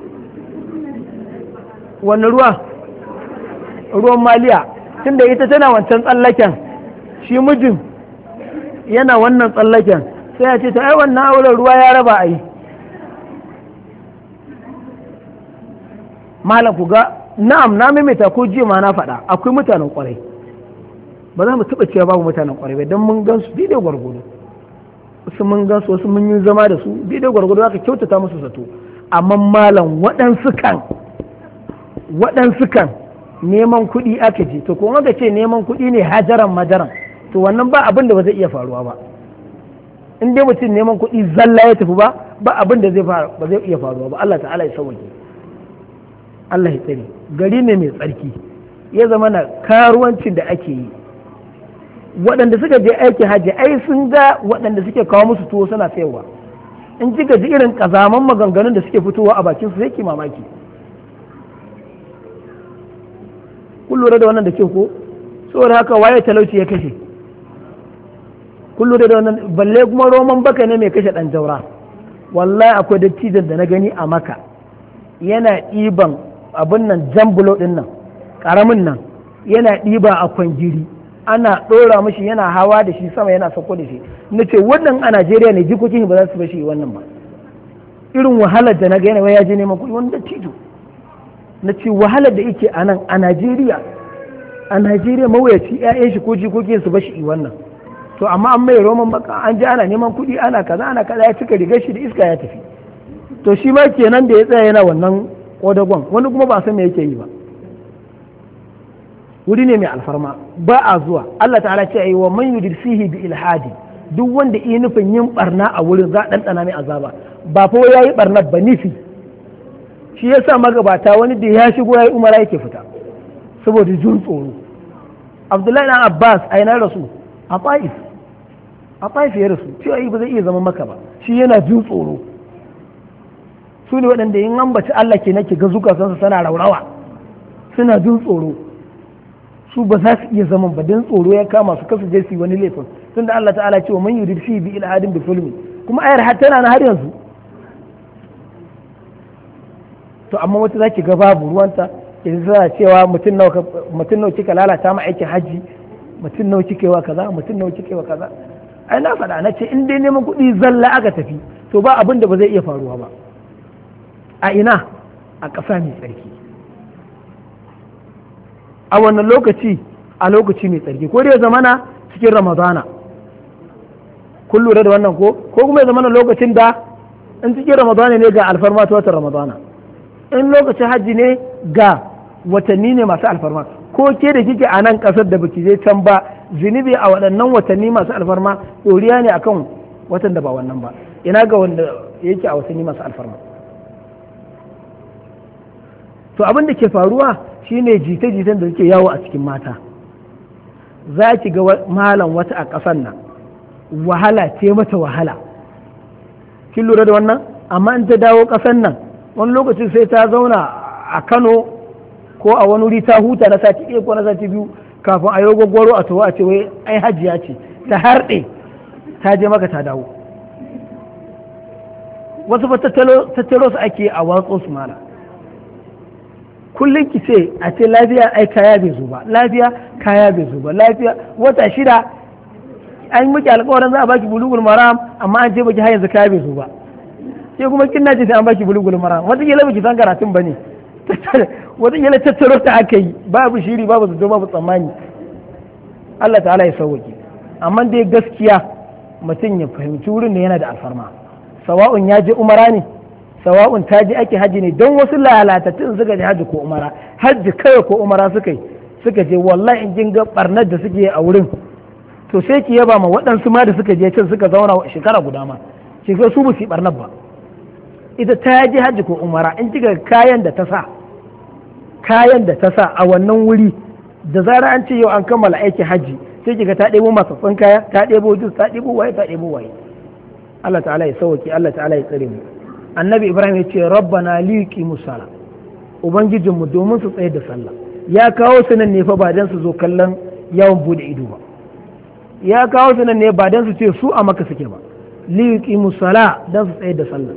wannan ruwan maliya, tunda ita tana wancan tsallaken, shi mijin yana wannan tsallaken, sai ya ce ta ai wannan auren ruwa ya raba. Ai malam ku ga, na'am na maimaita ko jiya ma na faɗa, akwai mutanen kwarai, ba za mu taɓa cewa babu mutanen kwarai ba, don mun gan su daidai gwargwado, wasu mun gan su, wasu mun yi zama da su daidai gwargwado, aka kyautata musu zato. Amma malam waɗansu kan neman kuɗi aka je, to kuma aka ce neman kuɗi ne hajaran majaran, to wannan ba abin da ba zai iya faruwa ba. In dai mutum neman kuɗi zalla ya tafi ba abin da ba zai iya faruwa ba. Allah ta'ala ya sauke, Allah ya tsare. Gari ne mai tsarki, ya zama na karuwancin da ake yi, waɗanda suka je aiki hajji ai sun ga waɗanda suke kawo musu tuwo suna sayarwa. In kika ji irin kazaman maganganun da suke fitowa a bakin su sai ki mamaki. Kun lura da wannan da ke ko? Saboda haka waye talauci ya kashe? Kun lura da wannan, balle kuma roman baka ne mai kashe ɗan jaura. Wallahi akwai dattijan da na gani a Maka, yana ɗiban abin nan jambulo ɗin nan ƙaramin nan, yana ɗiba a kwangiri, ana ɗora mashi, yana hawa da shi sama, yana sauko da shi. Na ce wannan a Najeriya ne, jikokin ba za su bashi wannan ba. Irin wahalar da na ga yana ya je neman kuɗi, wani dattijo. Na ce wahalar da yake a nan a Najeriya mawuyaci 'ya'yan shi ko jikokin su bashi wannan. to amma an mai roman baka an ji ana neman kuɗi ana kaza ya cika rigar shi da iska ya tafi to shi ma kenan da ya tsaya yana wannan kodagon wani kuma ba san me yake yi ba wuri ne mai alfarma ba a zuwa Allah ta'ala ce ayi wa man yurid fihi bi ilhadi duk wanda yi nufin yin barna a wurin za a ɗanɗana mai azaba ba fa yayi barna ba nufi shi yasa magabata wani da ya shigo yayi umara yake fita saboda jin tsoro Abdullahi dan Abbas a yana rasu a Taif ya rasu cewa ba zai iya zama maka ba shi yana jin tsoro su ne waɗanda in ambaci Allah ke nake ga zukatansu sana raurawa suna jin tsoro su ba za su iya zaman ba don tsoro ya kama su kasu je su wani laifin tunda Allah ta'ala ce wa man yurid fi bi ilhadin bi fulmi kuma ayar har tana na har yanzu to amma wata zaki ga babu ruwanta yanzu za cewa mutum nawa kika lalata ma aikin haji mutum nawa kike wa kaza mutum nawa kike wa kaza ai na faɗa na ce in dai neman kuɗi zalla aka tafi to ba abin da ba zai iya faruwa ba a ina a ƙasa mai tsarki a wannan lokaci a lokaci mai tsarki ko dai ya zamana cikin ramadana kun lura da wannan ko kuma ya zamana lokacin da in cikin ramadana ne ga alfarma ta watan ramadana in lokacin hajji ne ga watanni ne masu alfarma ko ke da kike a nan kasar da baki je can ba zunubi a waɗannan watanni masu alfarma ɗoriya ne akan watan da ba wannan ba ina ga wanda yake a watanni masu alfarma to abin da ke faruwa shine jita-jitan da suke yawo a cikin mata za ki ga malam wata a ƙasar nan wahala ce mata wahala kin lura da wannan amma in ta dawo ƙasar nan wani lokacin sai ta zauna a Kano ko a wani wuri ta huta na sati ɗaya ko na sati biyu kafin a yi gwaggwaro a tawo a ce wai ai hajiya ce ta harɗe ta je maka ta dawo wasu ba tattalo su ake a watsa su mana kullum ki ce a ce lafiya ai kaya bai zo ba lafiya kaya bai zo ba lafiya wata shida an yi miki alƙawarin za a baki bulugul maram amma an ce baki har yanzu kaya bai zo ba ke kuma kin nace sai an baki bulugul maram wata kila baki san karatun bane wata kila tattaro ta aka yi babu shiri babu zato babu tsammani Allah ta'ala ya sauke amma dai gaskiya mutum ya fahimci wurin da yana da alfarma sawa'un ya je umara ne sawa'un ta je ake haji ne don wasu lalatattun suka je haji ko umara haji kawai ko umara suka je wallahi in kin ga barnar da suke a wurin to sai ki yaba ma waɗansu ma da suka je can suka zauna shekara guda ma shekara su ba su yi barnar ba ita ta je haji ko umara in kika kayan da ta sa a wannan wuri da zara an ce yau an kammala aikin haji sai kiga ta ɗebo matsatsun kaya ta ɗebo jus ta ɗebo waye Allah ta'ala ya sauke Allah ta'ala ya tsare mu annabi ibrahim ya ce rabbana liqi musala ubangijinmu domin su tsaye da sallah ya kawo su nan ne fa ba dan su zo kallon yawon bude ido ba ya kawo su nan ne ba dan su ce su a maka suke ba liqi musala dan su tsaye da sallah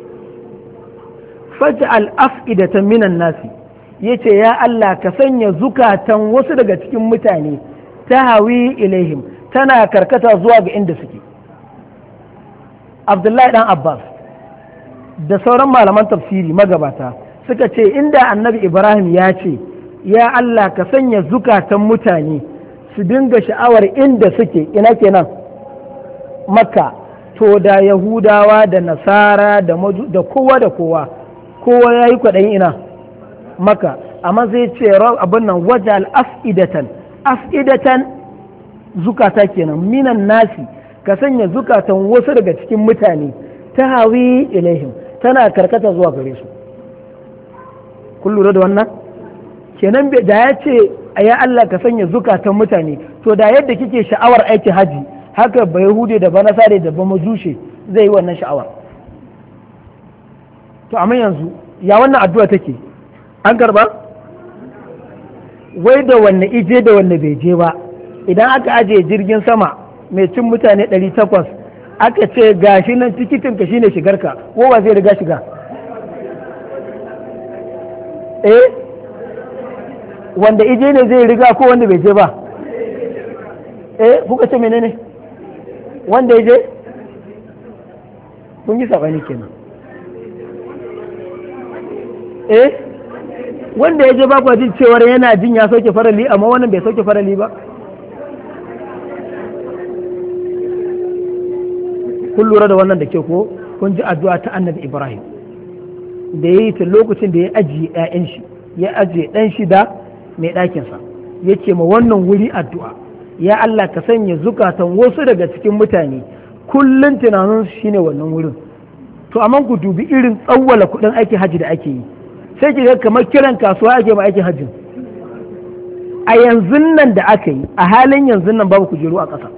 faj'al af'idatan minan nasi yace ya Allah ka sanya zukatan wasu daga cikin mutane ta hawi ilaihim tana karkata zuwa ga inda suke Abdullahi dan Abbas da sauran malaman tafsiri magabata suka ce inda annabi Ibrahim ya ce ya Allah ka sanya zukatan mutane su dinga sha'awar inda suke ina kenan Makka to da Yahudawa da Nasara da kowa ya yi kwaɗayin ina Makka amma zai ce abin nan wajal af'idatan zukata kenan minan nasi ka sanya zukatan wasu daga cikin mutane ta hawi ilaihim tana karkata zuwa gare su kun lura da wannan kenan da ya ce ya Allah ka sanya zukatan mutane to da yadda kike sha'awar aikin haji haka ba yahude da ba nasare da ba majushe zai yi wannan sha'awar to amma yanzu ya wannan addu'a take an karba wai da wanne ije da wanne bai je ba idan aka ajiye jirgin sama mai cin mutane 800 aka ce gashi nan tikitin ka shine shigarka ko ba zai riga shiga wanda ije ne zai riga ko wanda bai je ba kuka ce menene wanda ya je kun yi sabani kenan wanda ya je ba kwa jin cewar yana jin ya sauke farali amma wannan bai sauke farali ba kun lura da wannan da ke ko kun ji addu'a ta annabi Ibrahim da ya yi ta lokacin da ya ajiye ‘ya'yan shi ya ajiye ɗan shi da mai ɗakinsa ya ce ma wannan wuri addu'a ya Allah ka sanya zukatan wasu daga cikin mutane kullum tunaninsu shine wannan wurin to amma ku dubi irin tsawwala kuɗin aikin hajji da ake yi sai ki ga kamar kiran kasuwa ake ma aikin hajjin a yanzu nan da aka yi a halin yanzu nan babu kujeru a ƙasa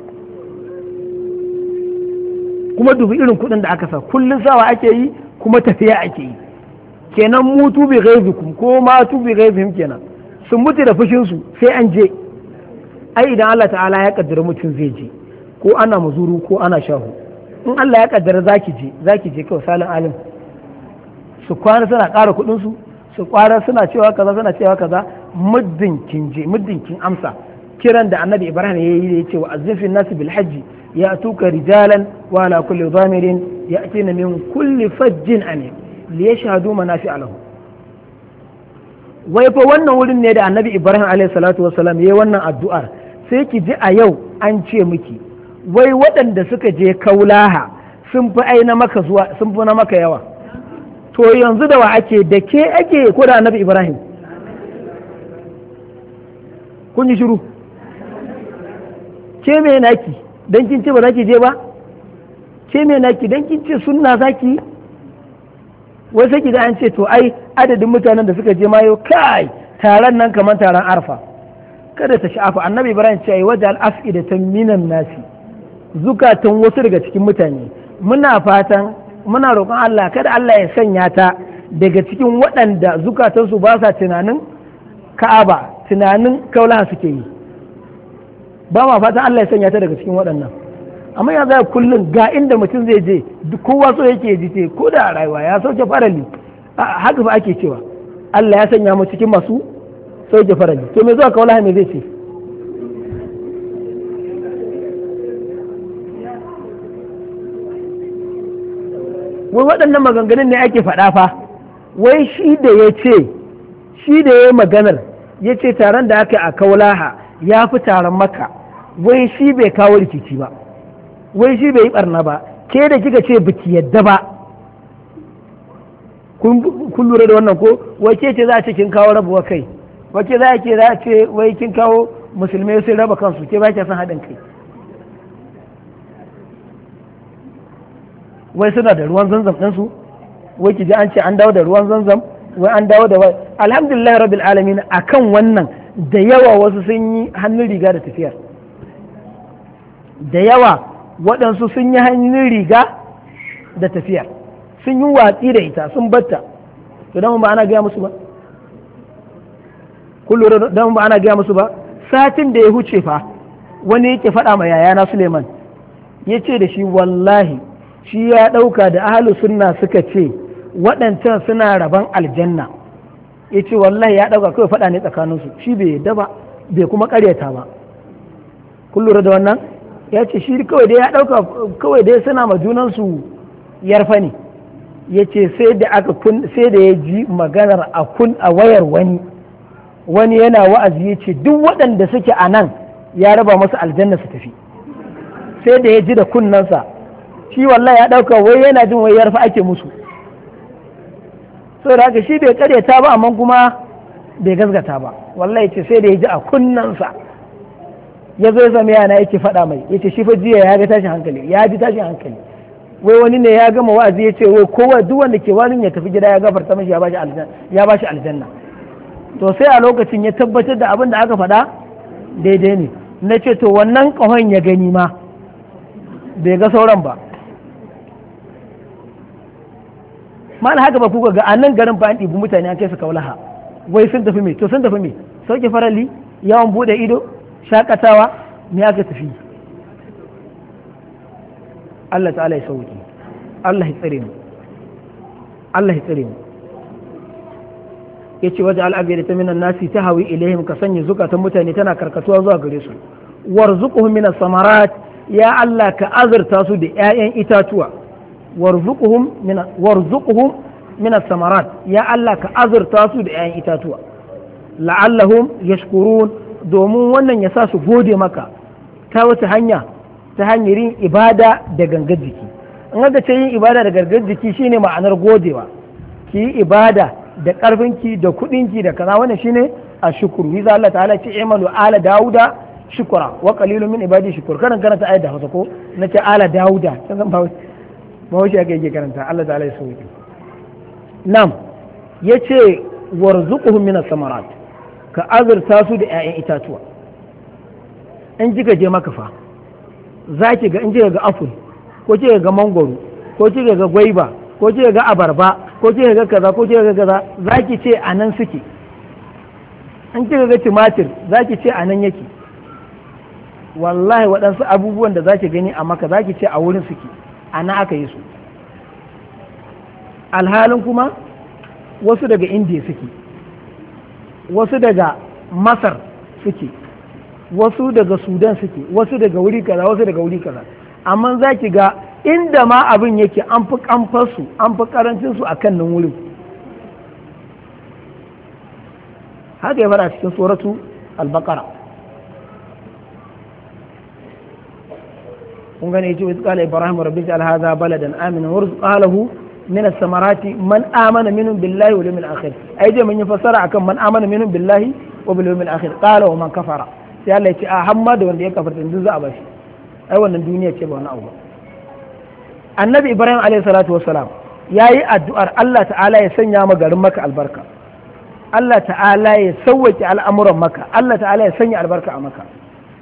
kuma dubi irin kuɗin da aka sa kullum sawa ake yi kuma tafiya ake yi kenan mutu bi ghaizikum ko ma tu bi ghaizihim kenan sun mutu da fushin su sai an je ai idan Allah ta'ala ya kaddara mutum zai je ko ana muzuru ko ana shahu in Allah ya kaddara zaki je kawai salin alim su kwana suna ƙara kuɗin su kwana suna cewa kaza muddin kin amsa kiran da annabi Ibrahim ya yi ya ce wa azzifin nasu bil hajji ya tuka rijalan wa ala kulli dhamirin ya'tina min kulli fajjin amin li yashhadu manafi'a lahu wai fa wannan wurin ne da annabi Ibrahim alaihi salatu wassalam yayi wannan addu'ar sai ki ji a yau an ce miki wai waɗanda suka je kaulaha sun fi aina maka zuwa sun fi na maka yawa to yanzu da wa ake da ke ake ko da annabi Ibrahim kun yi shiru ke me naki dan kin ce ba za ki je ba ke me naki dan kin ce sunna zaki wai sai ki da an ce to ai adadin mutanen da suka je mayo kai taron nan kamar taron arfa kada ta sha'afa annabi Ibrahim ce ai wajal afidatan minan nasi zukatan wasu daga cikin mutane muna fatan muna roƙon Allah kada Allah ya sanya ta daga cikin waɗanda zukatansu ba sa tunanin Ka'aba tunanin kaulaha suke yi ba ma fatan Allah ya sanya ta daga cikin waɗannan amma ya zai kullum ga inda mutum zai je kowa so yake ji ce ko da rayuwa ya sauke farali haka fa ake cewa Allah ya sanya mu cikin masu sauke farali to me zuwa kaulaha me zai ce wai waɗannan maganganun ne ake faɗa fa wai shi da ya yi maganar ya ce taron da aka yi a kaulaha ya fi taron maka wai shi bai kawo rikici ba wai shi bai yi barna ba ke da kika ce biki yadda ba kun lura da wannan ko wai ke ce za a ce kin kawo rabuwa kai wai ke za a ce wai kin kawo musulmai sun raba kansu ke ba ke son haɗin kai wai suna da ruwan zanzam ɗinsu wai ki ji an ce an dawo da ruwan zanzam wai an dawo da wai alhamdulillah rabbil alamin akan wannan da yawa wasu sun yi hannun riga da tafiyar da yawa waɗansu sun yi hannun riga da tafiyar sun yi watsi da ita sun batta to dan ba ana gaya musu ba kullu dan ba ana gaya musu ba satin da ya huce fa wani yake faɗa ma yayana Suleiman yace da shi wallahi shi ya ɗauka da ahalu sunna suka ce waɗancan suna rabon aljanna ya ce wallahi ya ɗauka kawai faɗa ne tsakaninsu shi bai yadda ba bai kuma ƙaryata ba kun lura da wannan ya ce shi kawai dai ya ɗauka kawai dai suna ma junansu yarfa ne ya ce sai da ya ji maganar a wayar wani yana wa'azi ya ce duk waɗanda suke a nan ya raba masu aljanna su tafi sai da ya ji da kunnensa shi wallahi ya ɗauka wai yana jin wai yarfa ake musu saboda haka shi bai karyata ba amma kuma bai gasgata ba wallahi ce sai da ya ji a kunnansa ya zo ya zama yana yake faɗa mai yace shi fa jiya ya ga tashin hankali ya ji tashin hankali wai wani ne ya gama wa'azi ya ce wai kowa duk wanda ke wani ya tafi gida ya gafarta mashi ya bashi aljanna to sai a lokacin ya tabbatar da abin da aka faɗa daidai ne na ce to wannan ƙahon ya gani ma bai ga sauran ba mana haka ba kuka ga a nan garin ba an ɗibi mutane an kai su kaulaha wai sun tafi me to sun tafi me sauke farali yawon bude ido shakatawa me aka tafi Allah ta'ala ya sauki Allah ya tsare mu Allah ya tsare mu yace waje al'abiyar ta minan nasi ta hawi ilaihim ka sanya zukatan mutane tana karkatuwa zuwa gare su warzuquhum minas samarat ya Allah ka azurta su da 'ya'yan itatuwa warzuquhum min as-samarat ya Allah ka azurta su da 'ya'yan itatuwa la'allahum yashkurun domin wannan ya sa su gode maka ta wata hanya ta hanyar yin ibada da gangar jiki in aka ce yin ibada da gargar jiki shine ma'anar godewa, ki yi ibada da karfinki da kudinki da kaza, wannan shine ashkuru. Wiza Allah ta'ala ce imalu ala dauda shukura wa qalilun min ibadi shukur. Karanta ayat da Hausa ko nace ala dauda, kan san ba wuce ake yake karanta. Allah ta'ala ya sauke. Nam yace warzuquhum min as-samarat, ka azurta su da 'ya'yan itatuwa. In kika je maka fa zaki ga, in kika ga apple ko kika ga mangoro ko kika ga gwaiba ko kika ga abarba ko kika ga kaza ko kika ga kaza, zaki ce anan suke. In kika ga tumatir zaki ce anan yake. Wallahi waɗansu abubuwan da zaki gani a maka zaki ce a wurin suke, ana aka yi su. Alhalin kuma wasu daga indiya suke, wasu daga masar suke, wasu daga sudan suke, wasu daga wuri kaza, wasu daga wuri kaza. Amma za ki ga inda ma abin yake an fi kamfarsu, an fi karancinsu a kan nan wurin. Haka ya fara cikin suratu al-baqara. kun gane yace wa qala ibrahim rabbi ja'al hadha baladan amina warzuq ahlihi min as-samarati man amana minhum billahi wal yawmil akhir. Ai je mun yi fassara akan man amana minhum billahi wa bil yawmil akhir. Qala wa man kafara, sai Allah ya ce a hamma da wanda ya kafarta duk za a bashi. Ai wannan duniya ce ba wani abu ba. Annabi Ibrahim alayhi salatu wassalam yayi addu'ar Allah ta'ala ya sanya ma garin Makka albarka. Allah ta'ala ya sauwake al'amuran Makka. Allah ta'ala ya sanya albarka a Makka.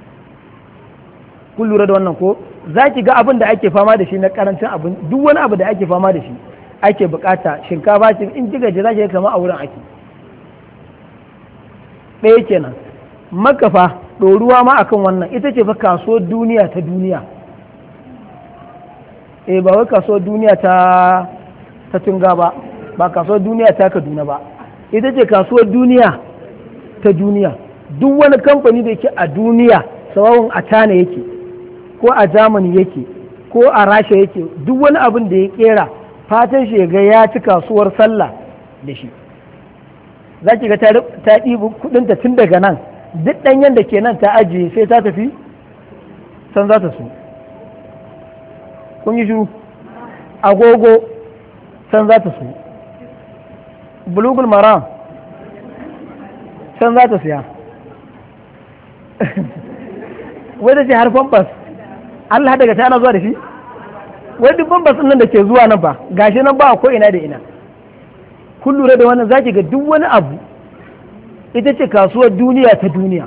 Kun lura da wannan ko? Za ki ga abin da ake fama da shi na karancin abin, duk wani abu da ake fama da shi ake bukata shinkafa ce, in kika je za ki ga kama a wurin ake. Ɗaya kenan. Makka fa ɗoruwa ma akan wannan ita ce fa kasuwar duniya ta duniya. Ba wai kasuwar duniya ta tunga ba kasuwar duniya ta Kaduna ba, ita ce kasuwar duniya ta duniya. Duk wani kamfani da yake a duniya, sawawun a China yake ko a Germany yake ko a Rasha yake, duk wani abin da ya kera fatan shi ga ya ci kasuwar sallah da shi. Za ki ga ta ɗibi kuɗinta tun daga nan, duk ɗanyen da ke nan ta ajiye sai ta tafi san za ta so. Kun yi shiru? Agogo san za ta so. Bulugul maram san za ta siya. Wadda ce har famfas Allah daga ta ana zuwa da shi? Wai duk famfas nan da ke zuwa nan ba gashi nan ba ko ina da ina. Kun lura da wannan, zaki ga duk wani abu ita ce kasuwar duniya ta duniya.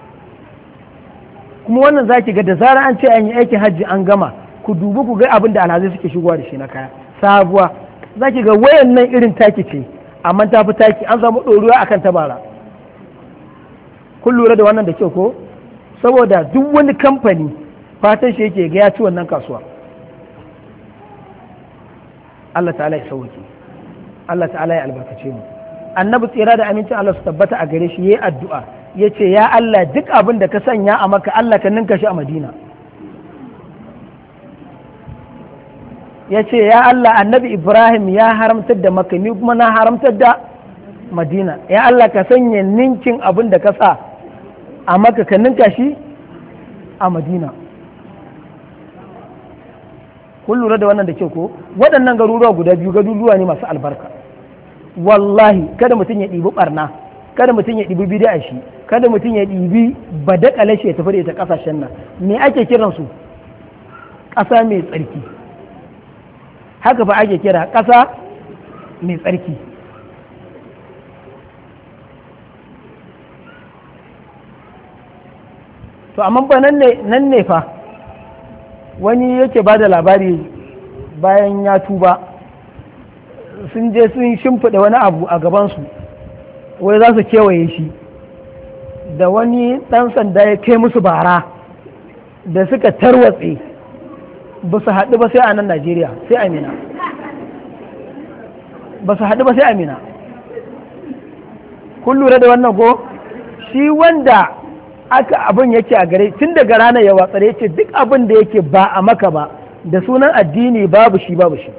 Kuma wannan zaki ga da zarar an ce an yi aikin hajji an gama, ku dubi ku ga abin da alhazai suke shigowa da shi na kaya sabuwa. Zaki ga wayan nan irin taki ce amma ta fi taki, an samu ɗoruwa akan tabara. Kun lura da wannan da kyau ko? Saboda duk wani kamfani fatan shi yake ga ya ci wannan kasuwa. Allah ta'ala ya sauke, Allah ta'ala ya albarkace mu. Annabi tsira da amincin Allah su tabbata a gare shi yayi addu'a, yace ya Allah duk abin da ka sanya a Makka Allah ka ninka shi a Madina. Yace ya Allah Annabi Ibrahim ya haramtar da Makka, ni kuma na haramtar da Madina. Ya Allah ka sanya ninkin abin da ka sa a Makka ka ninka shi a Madina. Kun lura da wannan da kyau ko? Waɗannan garuruwa guda biyu garuruwa ne masu albarka. Wallahi kada mutum ya ɗibi ɓarna, kada mutum ya ɗibi bid'a shi, kada mutum ya ɗibi badakale shi ya tafi da ita ƙasashen nan. Me ake kiransu? Ƙasa mai tsarki. Haka fa ake kira ƙasa mai tsarki. To amma ba nan ne fa wani yake ba da labari bayan ya tuba, sun je sun shimfiɗa wani abu a gabansu wai za su kewaye shi, da wani ɗan sanda ya kai musu bara da suka tarwatse, ba su haɗu ba sai a nan Najeriya, sai Amina, ba su haɗu ba sai Amina. Kun lura da wannan ko? Shi wanda aka abin yake a gare tun daga ranar ya watsare ya ce duk abin da yake ba a Maka ba da sunan addini babu shi.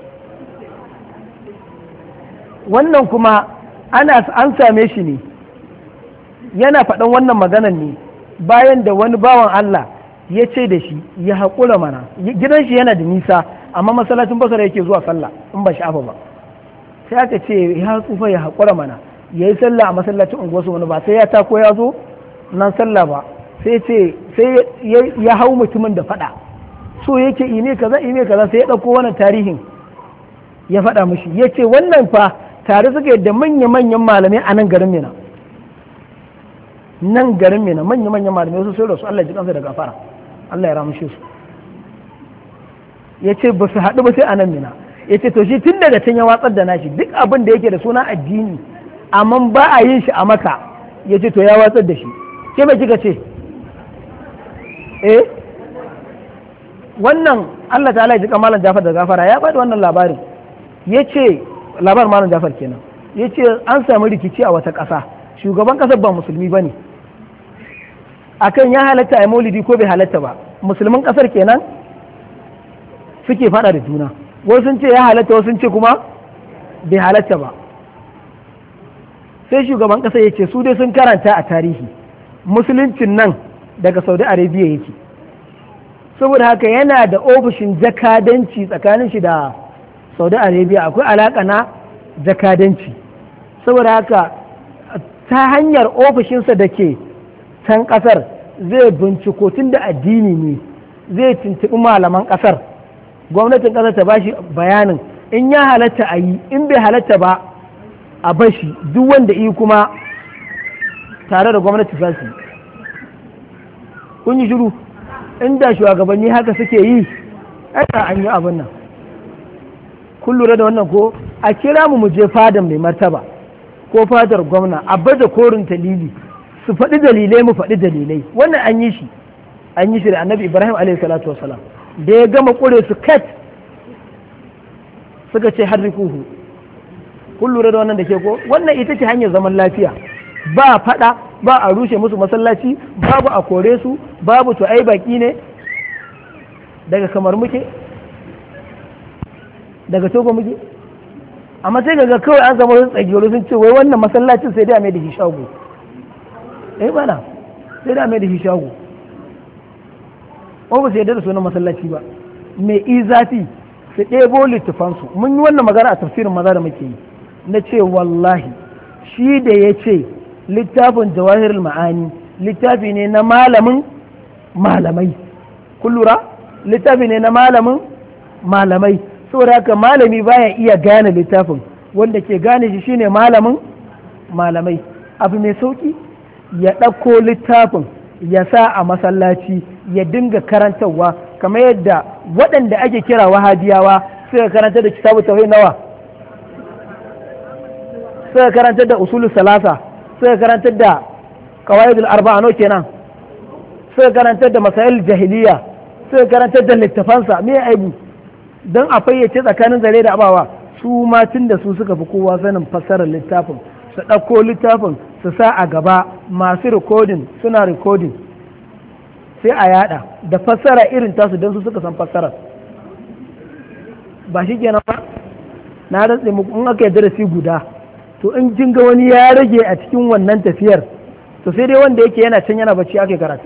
Wannan kuma an same shi ne yana faɗan wannan maganan ne bayan da wani bawan Allah ya ce da shi ya haƙura mana, gidan shi yana da nisa amma masallacin basara yake zuwa sallah in ba sha'afa ba. Sai aka ce ya tsufa ya haƙura mana ya yi sallah a masallacin unguwarsu wani ba sai ya tako ya zo nan sallah ba, sai ya hau mutumin da faɗa so yake ime kaza sai ya ɗauko wannan tarihin ya faɗa mishi ya ce wannan fa tare suke da manya-manyan malamai a nan garin Mina, manya-manyan malamai su sai rasu Allah ji kansa da gafara, Allah ya ramushe su. Ya ce ba su haɗu ba sai a nan Mina. Ya ce to shi tun daga can ya watsar da nashi duk abin da yake da suna addini amma ba a yin shi a Maka, ya ce to ya watsar da shi. Ke bai kika ce wannan Allah ta'ala ya ji kamalan Jafar da gafara ya faɗi wannan labarin, ya ce labarin malam Jafar kenan, ya ce an sami rikici a wata ƙasa, shugaban ƙasar ba musulmi ba ne, akan ya halatta a maulidi ko bai halatta ba, musulman ƙasar kenan suke faɗa da juna, wasu sun ce ya halatta wasu sun ce kuma bai halatta ba. Sai shugaban ƙasa ya ce su dai sun karanta a tarihi musuluncin nan daga Saudi Arabia yake, saboda haka yana da ofishin jakadanci tsakanin shi da Saudi Arabia, akwai alaƙa na jakadanci, saboda haka ta hanyar ofishinsa da ke can ƙasar zai binciko tun da addini ne, zai tuntuɓi malaman ƙasar, gwamnatin ƙasar ta bashi bayanin in ya halatta a yi, in bai halatta ba a bashi, duk wanda yi kuma tare da gwamnati za su yi. Kun yi shiru, inda shugabanni haka suke yi aka an yi abin nan. Kun lura da wannan ko a kira mu je fadan mai martaba ko fadar gwamna a baje korin dalili su faɗi dalilai mu faɗi dalilai, wannan an yi shi da annabi Ibrahim alaihi salatu wasalam da ya gama ƙure su kat suka ce harrikuhu. Kun lura da wannan da ke ko wannan ita ce hanyar zaman lafiya, ba faɗa, ba a rushe musu masallaci, babu a kore su, babu to ai baki ne daga kamar muke, daga Togo muke, amma sai ga kawai an zama tsagiyar sun ce wai wannan masallacin sai dai a mai da shi shago. Bana sai dai a mai da shi shago, ba su yarda da sunan masallaci ba, mai izafi su ɗebo littafansu. Mun yi wannan magana a tafsirin maza da muke yi, na ce wallahi shi da ya ce littafin jawahirul ma'ani littafi ne na malamin malamai, kun lura, littafi ne na malamin malamai, saboda haka malami baya iya gane littafin, wanda ke gane shi shine malamin malamai. Abu mai sauki ya ɗauko littafin ya sa a masallaci ya dinga karantarwa, kamar yadda waɗanda ake kira wahabiyawa suka karanta da kitabu tauhid nawa, suka karantar da usulul salasa, suka karantar da qawaidul arba'a no kenan, suka karantar da masail jahiliya, suka karantar da littafansa. Me aibu dan a fayyace tsakanin zare da abawa? Su ma tun da su suka fi kowa sanin fassarar littafin, su ɗauko littafin su sa a gaba, masu rikodin suna rikodin, sai a yada da fassara irin tasu don su suka san fassarar. Ba shi kenan ba, na rantse muku in aka yi darasi guda to in kin ga wani ya rage a cikin wannan tafiyar to sai dai wanda yake yana can yana bacci aka karatu.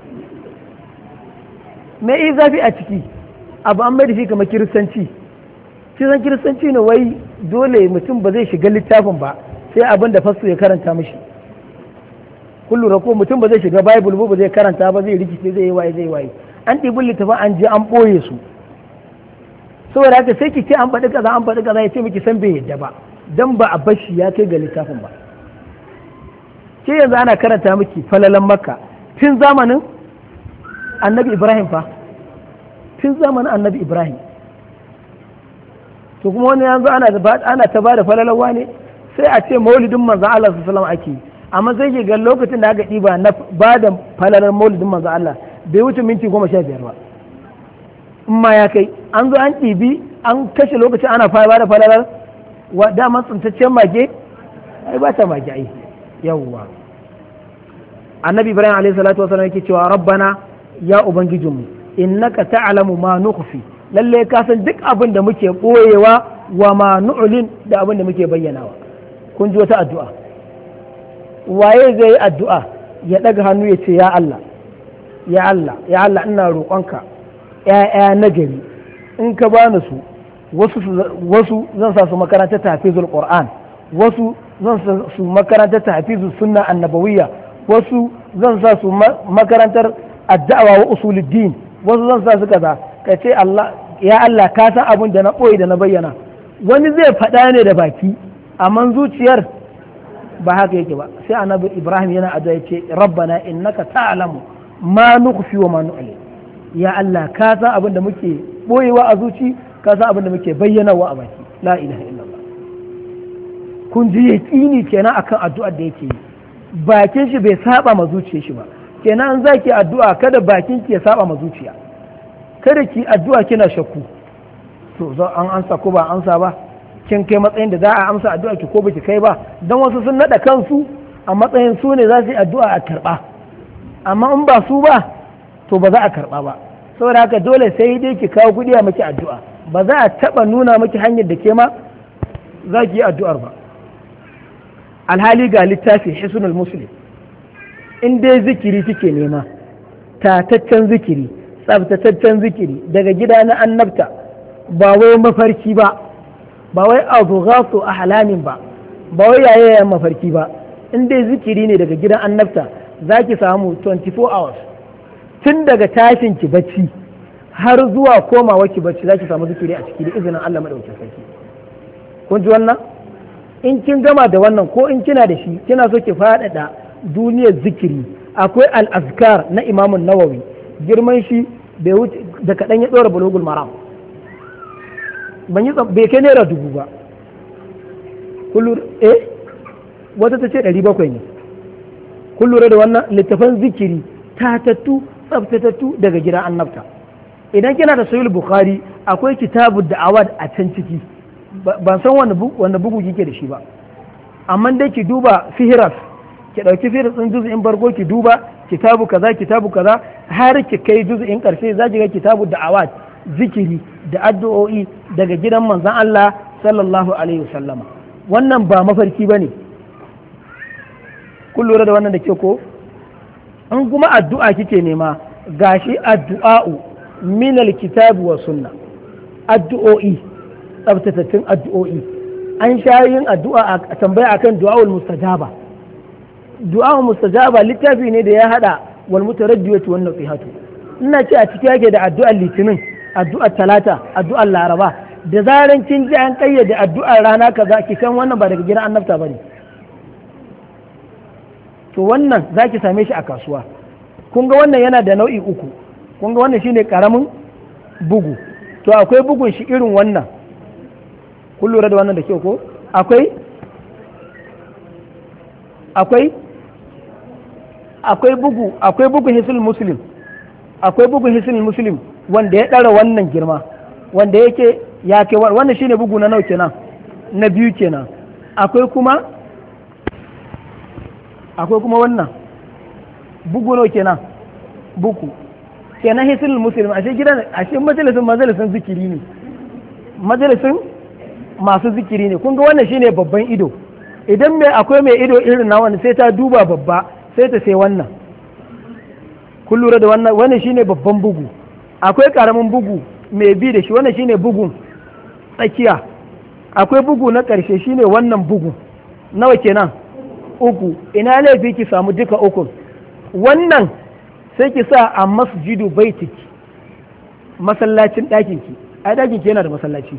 Me yi zafi a ciki abu an mai da shi kamar kiristanci, san kiristanci ne wai dole mutum ba zai shiga littafin ba sai abin da fasto ya karanta mishi. Kun lura ko mutum ba zai shiga bible ba zai karanta ba, zai rikice, zai yi waye an ɗibi littafin an je an ɓoye su, saboda haka sai ki ce an faɗi kaza ya ce miki san bai yadda ba, dan ba a bashi ya kai ga littafin ba. Ke yanzu ana karanta miki falalan Makka tun zamanin annabi Ibrahim fa, tun zamanin annabi Ibrahim. To kuma wani yanzu ana ta ba da falalawa ne, sai a ce maulidin manzon Allah sallallahu alaihi wasallam ake, amma sai ke ga lokacin da aka ɗiba na ba da falalar maulidin manzon Allah bai wuce minti 15 ba, in ma ya kai. An zo an ɗibi an kashe lokacin ana ba da falalar wa daman tsintaccen mage ai ba ta mage ai yawwa. Annabi Ibrahim alaihi salatu wasallam yake cewa rabbana ya ubangijinmu innaka ta'lamu ma nukhfi, lalle ka san duk abin da muke boyewa, wa ma nu'lin da abin da muke bayyanawa. Kun ji wata addu'a, waye zai yi addu'a ya daga hannu ya ce ya Allah ina roƙonka ‘ya'ya nagari in ka bani su wasu zan sa su makarantar tahfizul qur'an, wasu zan sa su makarantar tahfizul sunna annabawiyya, wasu zan sa su makarantar addawa wa usuluddin, wasu zan sa su kaza. Ka ce Allah ya Allah ka san abin da na ɓoye da na bayyana. Wani zai faɗa ne da baki amma zuciyar ba haka yake ba. Sai annabi Ibrahim yana addu'a yace rabbana innaka ta'lamu ma nukhfi wa ma nu'lin. Ya Allah ka san abin da muke ɓoyewa a zuci, ka san abin da muke bayyanawa a baki. La ilaha illallah. Kun ji yaqini kenan akan addu'ar da yake yi. Bakin shi bai saba ma zuciyar shi ba. Kenan an zaki addu'a kada bakin ki ya saba ma zuciya. Kada ki addu'a kina shakku. To za an ansa ko ba ansa ba, kin kai matsayin da za a amsa addu'a ki ko baki kai ba. Dan wasu sun nada kansu a matsayin su ne za su yi addu'a a karba, amma in ba su ba to ba za a karba ba. Saboda haka dole sai dai ki kawo kudi a miki addu'a, ba za a taba nuna miki hanyar da ke ma za ki yi addu'ar ba. Alhali ga littafi Hisnul Muslim, in dai zikiri kike nema, tataccen zikiri, tsabtataccen zikiri daga gida na annabta, ba wai mafarki ba, ba wai azughasu ahlamin ba, ba wai yayayen mafarki ba. In dai zikiri ne daga gidan annabta, zaki samu 24 hours tun daga tashin ki bacci har zuwa komawa ki bacci, zaki samu zikiri a ciki da izinin Allah madaukakin sarki. Kun ji wannan? In kin gama da wannan, ko in kina da shi kina so ki faɗaɗa duniyar zikiri, akwai al-azkar na Imam Nawawi, girman shi bai wuce da kaɗan ya ɗora bulugul maram, bai kai naira 1000 ba. Kullum wata ta ce 700 ne. Kun lura da wannan littafan zikiri tatattu tsaftatattu daga gidan annabta. Idan kina da sahih bukhari akwai kitabu da'awat a can ciki, ban san wanda bugu kike da shi ba, amma dai ki duba fihras, ki dauki fihras din juz'in bargo ki duba kitabu kaza har ki kai juz'in karshe za ki ga kitabu da'awat, zikiri da addu'o'i daga gidan manzon Allah sallallahu alaihi wasallama. Wannan ba mafarki bane. Kun lura da wannan da ke ko? An kuma addu'a kike nema, gashi addu'a'u min alkitabi wa sunna, addu'o'i tsabtatattun addu'o'i. An sha yin addu'a a tambaya akan du'a'ul mustajaba. Du'a'ul mustajaba littafi ne da ya hada wal mutaraddiyatu wan nasihatu. Ina ce a ciki yake da addu'ar litinin, addu'ar talata, addu'ar laraba. Da zaran kin ji an kayyade addu'ar rana kaza ki san wannan ba daga gidan annabta bane. To wannan za ki same shi a kasuwa. Kun ga wannan yana da nau'i uku. Kun ga wannan shine karamin bugu. To akwai bugun shi irin wannan. Kun lura da wannan da kyau ko? Akwai bugun Hisnul Muslim. Akwai bugun Hisnul Muslim wanda ya ɗara wannan girma, wanda yake ya kai wannan shine bugu na nawa kenan? Na biyu kenan. Akwai kuma wannan bugu nawa kenan? Buku kenan Hisnul Muslim. Ashe majalisin zikiri ne, majalisin masu zikiri ne. Kun ga wannan shine babban ido. Idan akwai mai ido irin na wani sai ta duba babba sai ta sai wannan. Kun lura da wannan shine babban bugu. Akwai karamin bugu mai bi da shi, wannan shine bugun tsakiya. Akwai bugu na ƙarshe shine wannan bugu. Nawa kenan? 3. Ina laifi ki samu duka 3. Wannan sai ki sa a masjidu baitiki, masallacin ɗakinki. Ai ɗakinki yana da masallaci.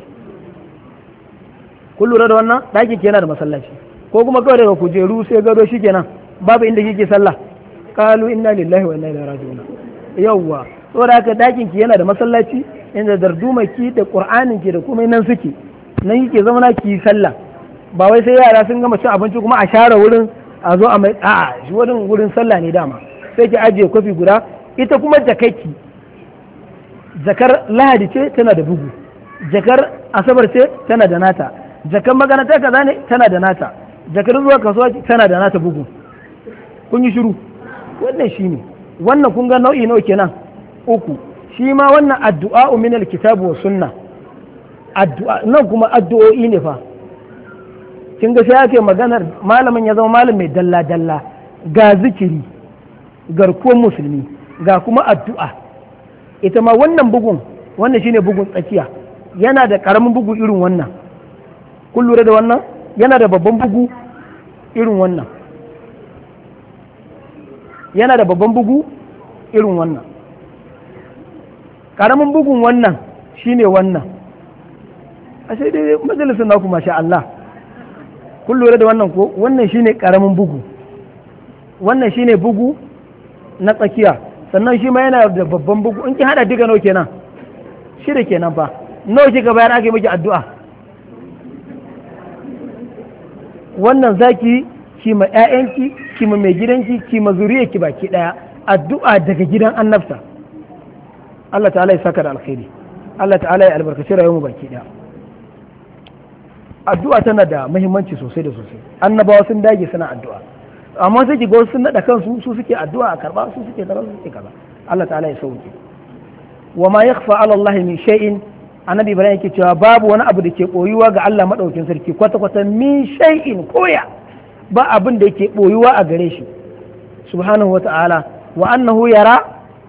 Kun lura da wannan? Ɗakinki yana da masallaci. Ko kuma kawai daga kujeru sai gado shi kenan, babu inda kike sallah. Qalu inna lillahi wa inna ilaihi raji'un. Yawwa, saboda haka ɗakinki yana da masallaci inda dardumaki da qur'aninki da komai nan suke. Nan yake zama na ki sallah. Ba wai sai yara sun gama cin abinci kuma a share wurin a zo a mai a'a, shi wurin sallah ne dama. Sai ki ajiye kwafi guda. Ita kuma jakakki, jakar lahadi ce tana da bugu, jakar asabar ce tana da nata, jakar maganata kaza ne tana da nata, jakar zuwa kasuwa tana da nata bugu. Kun yi shiru? Wannan shi ne. Wannan kun ga nau'i nawa kenan? 3. Shi ma wannan addu'a min alkitabu wa sunna. Addu'a nan kuma addu'o'i ne fa. Kin ga sai ake maganar malamin ya zama malam mai dalla dalla, ga zikiri, garkuwar musulmi, ga kuma addu'a. Ita ma wannan bugun wannan shine bugun tsakiya. Yana da karamin bugu irin wannan, kun lura da wannan, yana da babban bugu irin wannan, yana da babban bugu irin wannan. Karamin bugun wannan shine wannan. A sai dai majalisar naku masha Allah, kun lura da wannan ko, wannan shine karamin bugu, wannan shine bugu na tsakiya, sannan shi ma yana da babban bugu. In ki hada duka nawa kenan, shida kenan fa. Nawa kika bayar ake miki addu'a? Wannan zaki ki ma ƴaƴanki, ki ma mai gidanki, ki ma zuriyarki baki daya addu'a daga gidan annabta. Allah ta'ala ya saka da alkhairi, Allah ta'ala ya albarkaci rayuwar mu baki daya. Addu'a tana da muhimmanci sosai da sosai. Annabawa sun dage suna addu'a, amma sai ki ga sun nada kansu su suke addu'a a karba, su suke kaza su suke kaza. Allah ta'ala ya sauke. Wa ma yakhfa 'ala Allah min shay'in, annabi Ibrahim yake cewa babu wani abu da ke boyuwa ga Allah madaukin sarki kwata-kwata min shay'in koya, ba abin da yake boyuwa a gare shi subhanahu wata'ala. Wa annahu yara,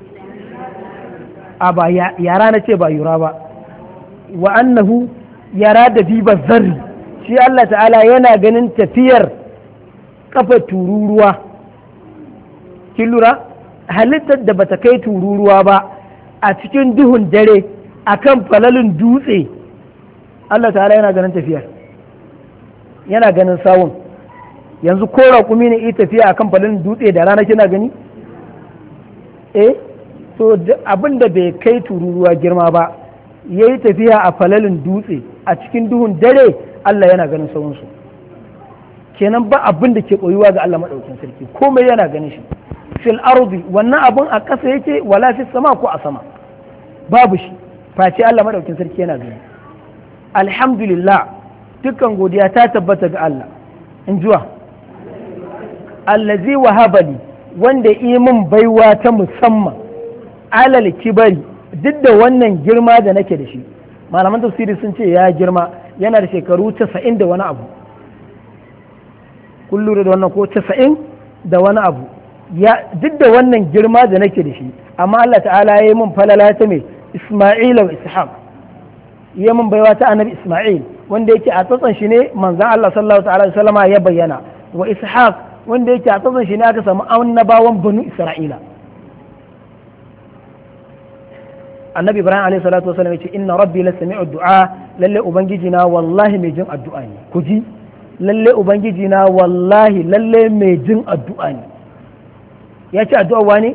a ba yara na ce ba yura ba, wa annahu yara da biba zarri, shi Allah ta'ala yana ganin tafiyar kafa tururuwa. kin lura, halittar da bata kai tururuwa ba a cikin duhun dare akan falalin dutse, Allah ta'ala yana ganin tafiyar, yana ganin sawun. Yanzu ko raƙumi ne ita tafiya akan falalin dutse da rana kina gani? So abin da bai kai tururuwa girma ba yayi tafiya a falalin dutse a cikin duhun dare, Allah yana ganin sawunsu. Kenan ba abin da ke koyuwa ga Allah madaukin sarki, komai yana ganin shi. Fil ardi, wannan abun a ƙasa yake, wala fis sama ko a sama, babu shi face Allah madaukin sarki yana gani. Alhamdulillah, dukkan godiya ta tabbata ga Allah. In jiwa allazi wahabali, wanda imin baiwa ta musamman, alal kibari, duk da wannan girma da nake da shi. Malaman tafsiri sun ce ya girma, yana da shekaru 90 da wani abu. Kun lura da wannan ko 90 da wani abu, duk da wannan girma da nake da shi, amma Allah ta'ala ya yi min falala ta mai Isma'il wa Ishaq, ya min baiwa ta annabi Isma'il wanda yake a tsatsan shi ne manzan Allah sallallahu alaihi wasallama ya bayyana, wa Ishaq wanda yake a tsatsan shi ne aka samu annabawan banu Isra'ila. Annabi Ibrahim alaihi salatu wasallam yace inna rabbi la sami'u du'a, lalle ubangiji na wallahi mai jin addu'a ne. Ku ji, lalle ubangiji na wallahi lalle mai jin addu'a ne. Ya ce addu'a wani?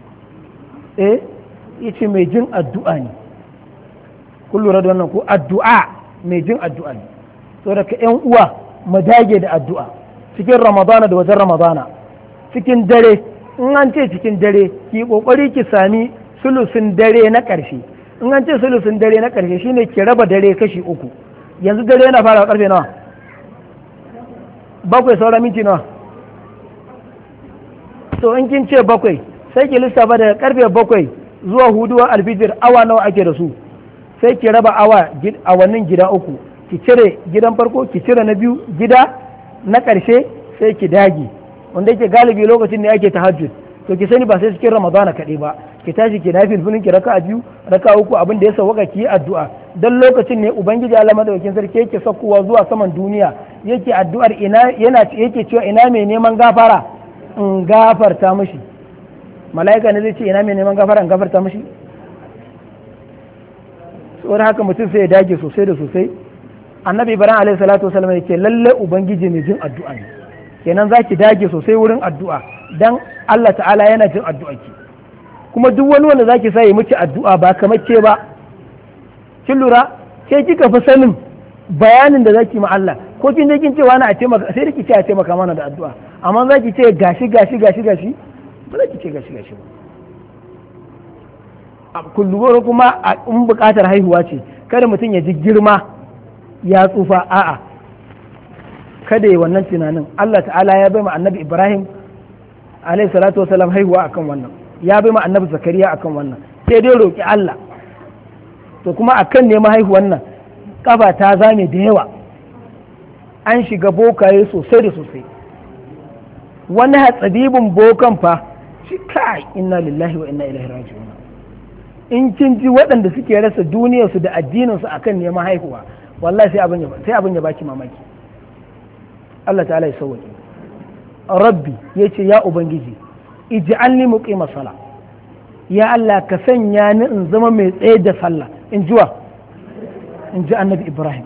Ya ce mai jin addu'a ne. Kun lura da wannan ko addu'a mai jin addu'a ne. So daga ƴan uwa mu dage da addu'a cikin Ramadana da wajen Ramadana, cikin dare. In an ce cikin dare, ki kokari ki sami sulusun dare na ƙarshe. In an ce sulusun dare na ƙarshe shine ki raba dare kashi uku. Yanzu dare yana fara karfe nawa? 7 saura minti nawa? To in kin ce 7 sai ki lissafa daga karfe 7 zuwa huduwar alfijir awa nawa ake da su, sai ki raba awannin gida uku, ki cire gidan farko, ki cire na biyu, gida na ƙarshe sai ki dage, wanda yake galibi lokacin ne ake tahajjud. To ki sani ba sai cikin Ramadana kaɗai ba, ki tashi ki nafi filin ki raka biyu, raka uku, abin da ya sauka ki yi addu'a. Dan lokacin ne ubangiji Allah madaukakin sarki yake sakkowa zuwa saman duniya, yake addu'ar yake cewa ina mai neman gafara in gafarta mishi. Mala'ika ne zai ce ina mai neman gafara in gafarta mishi? Saboda haka mutum sai ya dage sosai da sosai. Annabi Ibrahim alaihi salatu wasallam yake lalle ubangiji mai jin addu'a ne. Kenan zaki dage sosai wurin addu'a dan Allah ta'ala yana jin addu'a ki. Kuma duk wani wanda zaki sa yi miki addu'a ba kamar ke ba. Kin lura, ke kika fi sanin bayanin da zaki ma Allah. Ko kin je kin ce wani a taimaka, sai da ki ce a taimaka mana da addu'a. Amma zaki ce gashi ba za ki ce gashi ba. Kullum kuma in buƙatar haihuwa ce, kada mutum ya ji girma ya tsufa, a'a, kada yi wannan tunanin. Allah ta'ala ya bai ma annabi Ibrahim alaihi salatu wasalam haihuwa akan wannan, ya bai ma annabi Zakariya akan wannan, sai dai roƙi Allah. To kuma akan neman haihuwan nan kafa ta zame da yawa, an shiga bokaye sosai da sosai. Wani hatsabibin bokan fa shi kai, inna lillahi wa inna ilaihi raji'un. in kin ji waɗanda suke rasa duniyarsu da addininsu akan neman haihuwa wallahi sai abin ya baki mamaki. Allah ta'ala ya sauwaƙe. Rabbi yace ya ubangiji ij'alni muqima sala, ya Allah ka sanya ni in zama mai tsaye da sallah. In ji annabi Ibrahim.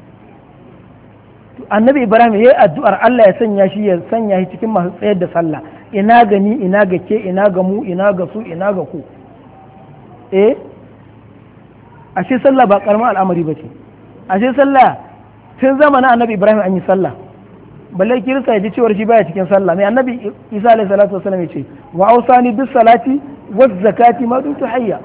Annabi Ibrahim ya yi addu'ar Allah ya sanya shi cikin masu tsayar da sallah. Ina ga ni, ina ga ke, ina ga mu, ina ga su, ina ga ku. Ashe sallah ba karamar al'amari ba ce. Ashe sallah tun zamanin annabi Ibrahim an yi sallah. Balle kirista ya ji cewar shi baya cikin sallah. Mai annabi Isa alaihi salatu wasallam ya ce wa ausani bis salati waz zakati ma dumtu hayya.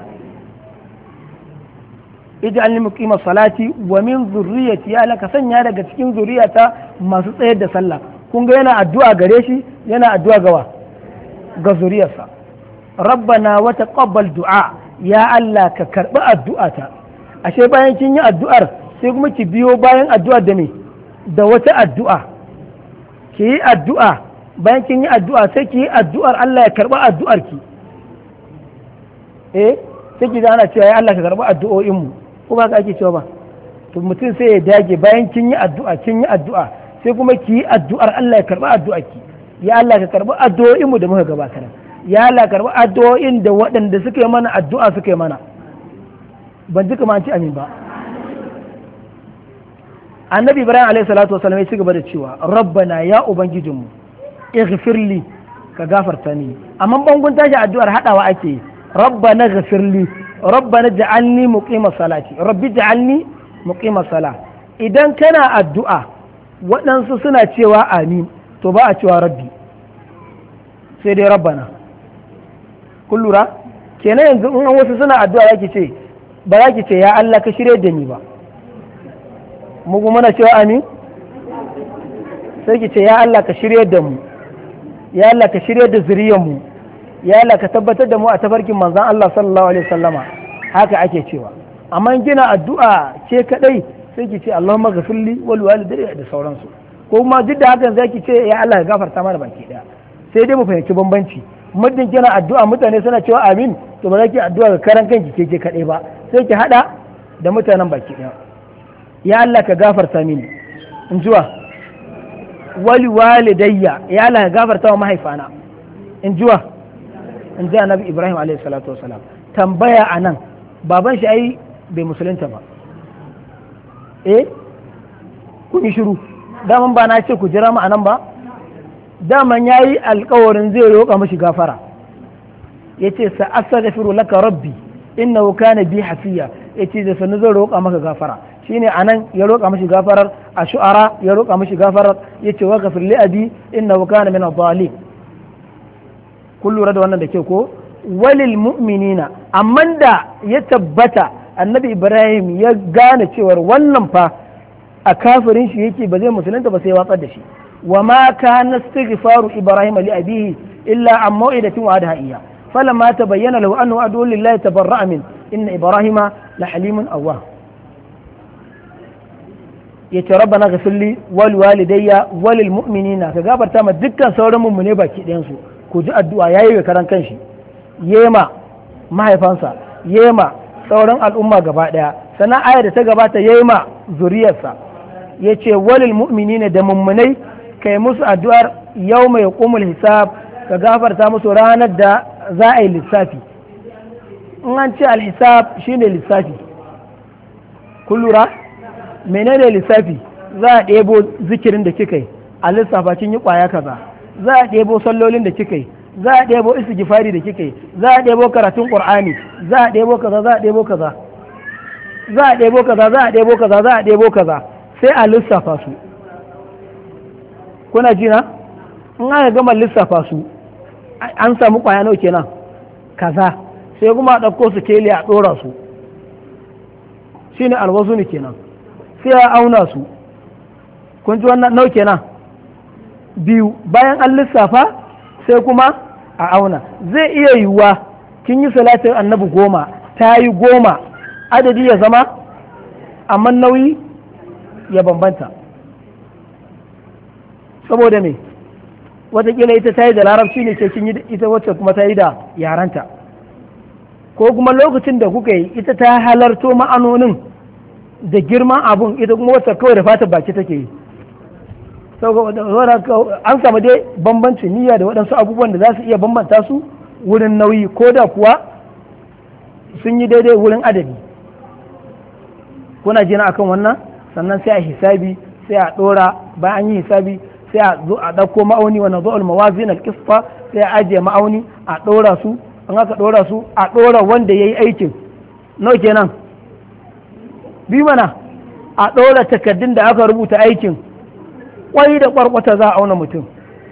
ij'alni muqima salati wa min zurriyyati, ya laka sanya daga cikin zuriyata masu tsayar da sallah. Kun ga yana addu'a gare shi, yana addu'a ga zuriyarsa. Rabbana wa taqabbal du'a, ya Allah ka karbi addu'ata. Ashe bayan kin yi addu'ar sai kuma ki biyo bayan addu'ar da me da wata addu'a. Ki yi addu'a bayan kin yi addu'a sai ki yi addu'ar Allah ya karbi addu'ar ki. Sai ki ana cewa ya Allah ka karbi addu'o'in mu. Ko ba ka ake cewa ba, to mutum sai ya dage bayan kin yi addu'a sai kuma ki yi addu'ar Allah ya karba addu'ar ki. Ya Allah ka karba addu'o'in mu da muka gabatar, ya Allah karba addu'o'in da waɗanda suka yi mana addu'a suka yi mana. Ban ji kamar an ci amin ba. Annabi Ibrahim alaihi salatu wasallam ya ci gaba da cewa rabbana ya ubangijinmu ighfirli ka gafarta ni, amma bangun tashi addu'ar hadawa ake rabbana ghfirli rabbana ja'alni muqima salati, rabbi ja'alni muqima sala. Idan kana addu'a waɗansu suna cewa amin to ba a cewa rabbi, sai dai rabbana. Kun lura kenan yanzu in wasu suna addu'a yake ce ba za ki ce ya Allah ka shirye da ni ba, mu kuma na cewa amin, sai ki ce ya Allah ka shirye da mu, ya Allah ka shirye da zuriyar mu, ya Allah ka tabbatar da mu a tafarkin manzon Allah sallallahu alaihi wasallama. Haka ake cewa. Amma gina addu'a ce kadai sai ki ce Allahumma ghafirli wal walidayya da sauransu, ko kuma duk da hakan zai ki ce ya Allah ka gafarta mana baki daya. Sai dai mu fahimci bambanci, muddin kina addu'a mutane suna cewa amin to ba za ki addu'a ga karan kanki ke kadai ba, sai ki hada da mutanen baki daya. Ya Allah ka gafarta mini, in jiwa wali walidayya, ya Allah ka gafarta wa mahaifana, in jiwa in ji annabi Ibrahim alaihi salatu wasalam. Tambaya anan, baban shi ai bai musulunta ba, kun yi shiru, daman ba na ce ku jira mu anan ba, daman ya yi alkawarin zai roƙa mashi gafara, ya ce sa astaghfiru laka rabbi innahu kana bi hafiya, ya ce da sannu zai roƙa maka gafara. Shine anan ya roƙa mashi gafarar, a shu'ara ya roƙa mashi gafarar, ya ce wa ghafir li abi innahu kana min adh-dhalin. Kun lura da wannan da ke ko walil mu'minina, amma da ya tabbata annabi Ibrahim ya gane cewar wannan fa a kafirin shi yake ba zai musulunta ba sai watsar da shi. Wa ma kana istighfaru Ibrahim li abihi illa an mau'idatin wa'adaha iyya falamma tabayyana lahu annahu adu lillahi tabarra'a min inna Ibrahima la halimun awwah. Yace rabbana ghfirli wal walidayya walil mu'minina, ka gafarta ma dukkan sauran mummune baki ɗayan su. Ku ji addu'a yayi wa karan kanshi, yema mahaifansa, yema sauran al'umma gaba ɗaya, sannan ayar da ta gabata yema zuriyarsa. Ya ce walil mu'minina da mummunai kai musu addu'ar yau mai yaqumul hisab, ka gafarta musu ranar da za a yi lissafi. In an ce alhisab shine lissafi. Kun lura menene lissafi? Za a ɗebo zikirin da kika yi a lissafa kin yi ƙwaya kaza, za a ɗebo sallolin da kika yi, za a ɗebo istighfari da kika yi, za a ɗebo karatun qur'ani, za a ɗebo kaza, za a ɗebo kaza, za a ɗebo kaza, za a ɗebo kaza, za a ɗebo kaza, sai a lissafa su. Kuna ji na? In aka gama lissafa su an samu ƙwaya nawa kenan kaza, sai kuma a ɗauko su keli a ɗora su, shine alwazuni kenan, sai a auna su. Kun ji wannan nawa kenan? Biyu. Bayan an lissafa sai kuma a auna. Zai iya yiwuwa kin yi salatin annabi 10 ta yi 10 adadi ya zama amma nauyi ya bambanta. Saboda me? Wataƙila ita ta yi da larabci ne, ke kin yi ita wacce kuma ta yi da yaranta. ko kuma lokacin da kuka yi ita ta halarto ma'anonin da girman abun, ita kuma wata kawai da fata baki take yi. An samu dai bambancin niyya da waɗansu abubuwan da za su iya bambanta su wurin nauyi, ko da kuwa sun yi daidai wurin adadi. Kuna jina akan wannan, sannan sai a hisabi, sai a ɗora, bayan an yi hisabi sai a zo a ɗauko ma'auni, wannan zo'ul mawazin al-qisfa, sai a ajiye ma'auni a ɗora su, an aka ɗora su a ɗora wanda ya yi aikin nawa kenan bi mana, a ɗora takardun da aka rubuta aikin kwai da kwarkwata za a auna mutum.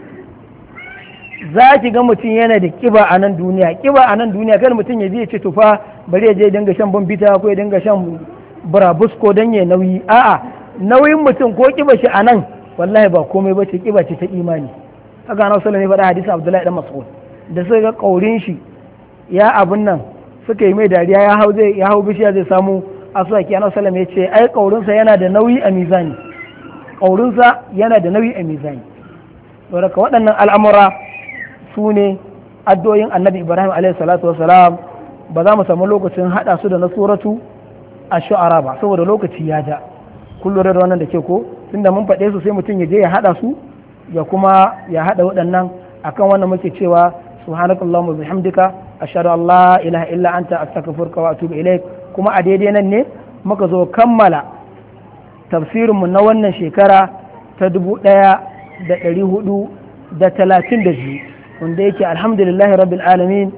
Za ki ga mutum yana da kiba a nan duniya, kan mutum ya je ce tufa bari ya je dinga shan bambita ko ya dinga shan burabusko don ya nauyi. A'a, nauyin mutum ko kiba shi a nan wallahi ba komai ba ce, kiba ce ta imani. Haka na sallallahu alaihi wasallam hadisin Abdullahi dan Mas'ud da suka ga kaurin shi ya abun nan suka yi mai dariya, ya hau bishiya zai samu aswaki. Annabi sallallahu alaihi wasallam ya ce ai kaurinsa yana da nauyi a mizani, kaurinsa yana da nauyi a mizani. Saboda waɗannan al'amura su ne addu'o'in Annabi Ibrahim alaihi salatu wasalam. Ba za mu samu lokacin hada su da na suratu ash-shu'ara ba saboda lokaci ya ja. Kun lura da wannan da ke ko, tunda mun faɗe su sai mutum ya je ya hada su ya kuma ya hada waɗannan. Akan wannan muke cewa subhanakallahumma bihamdika ashhadu an la ilaha illa anta astaghfiruka wa atubu ilaik. Kuma a daidai nan ne muka zo kammala tafsirinmu na wannan shekara ta 1432, wanda yake alhamdulillahi rabbil alamin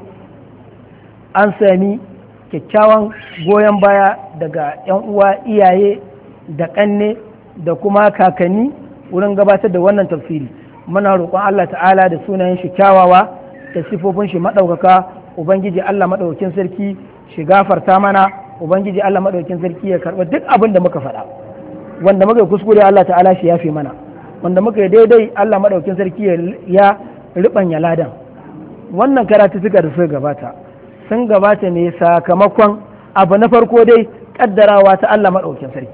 an sami kyakkyawan goyon baya daga 'yan uwa, iyaye da ƙanne da kuma kakanni wurin gabatar da wannan tafsiri. Muna roƙon Allah ta'ala da sunayen shi kyawawa da sifofin shi maɗaukaka, ubangiji Allah maɗaukakin sarki shi gafarta mana, ubangiji Allah maɗaukakin sarki ya karɓa duk abin da muka faɗa, wanda muka yi kuskure Allah ta'ala shi yafe mana, wanda muka yi daidai Allah maɗaukakin sarki ya riɓanya ladan. Wannan karatuttuka da suka gabata sun gabata ne sakamakon abu na farko dai kaddarawa ta Allah maɗaukakin sarki,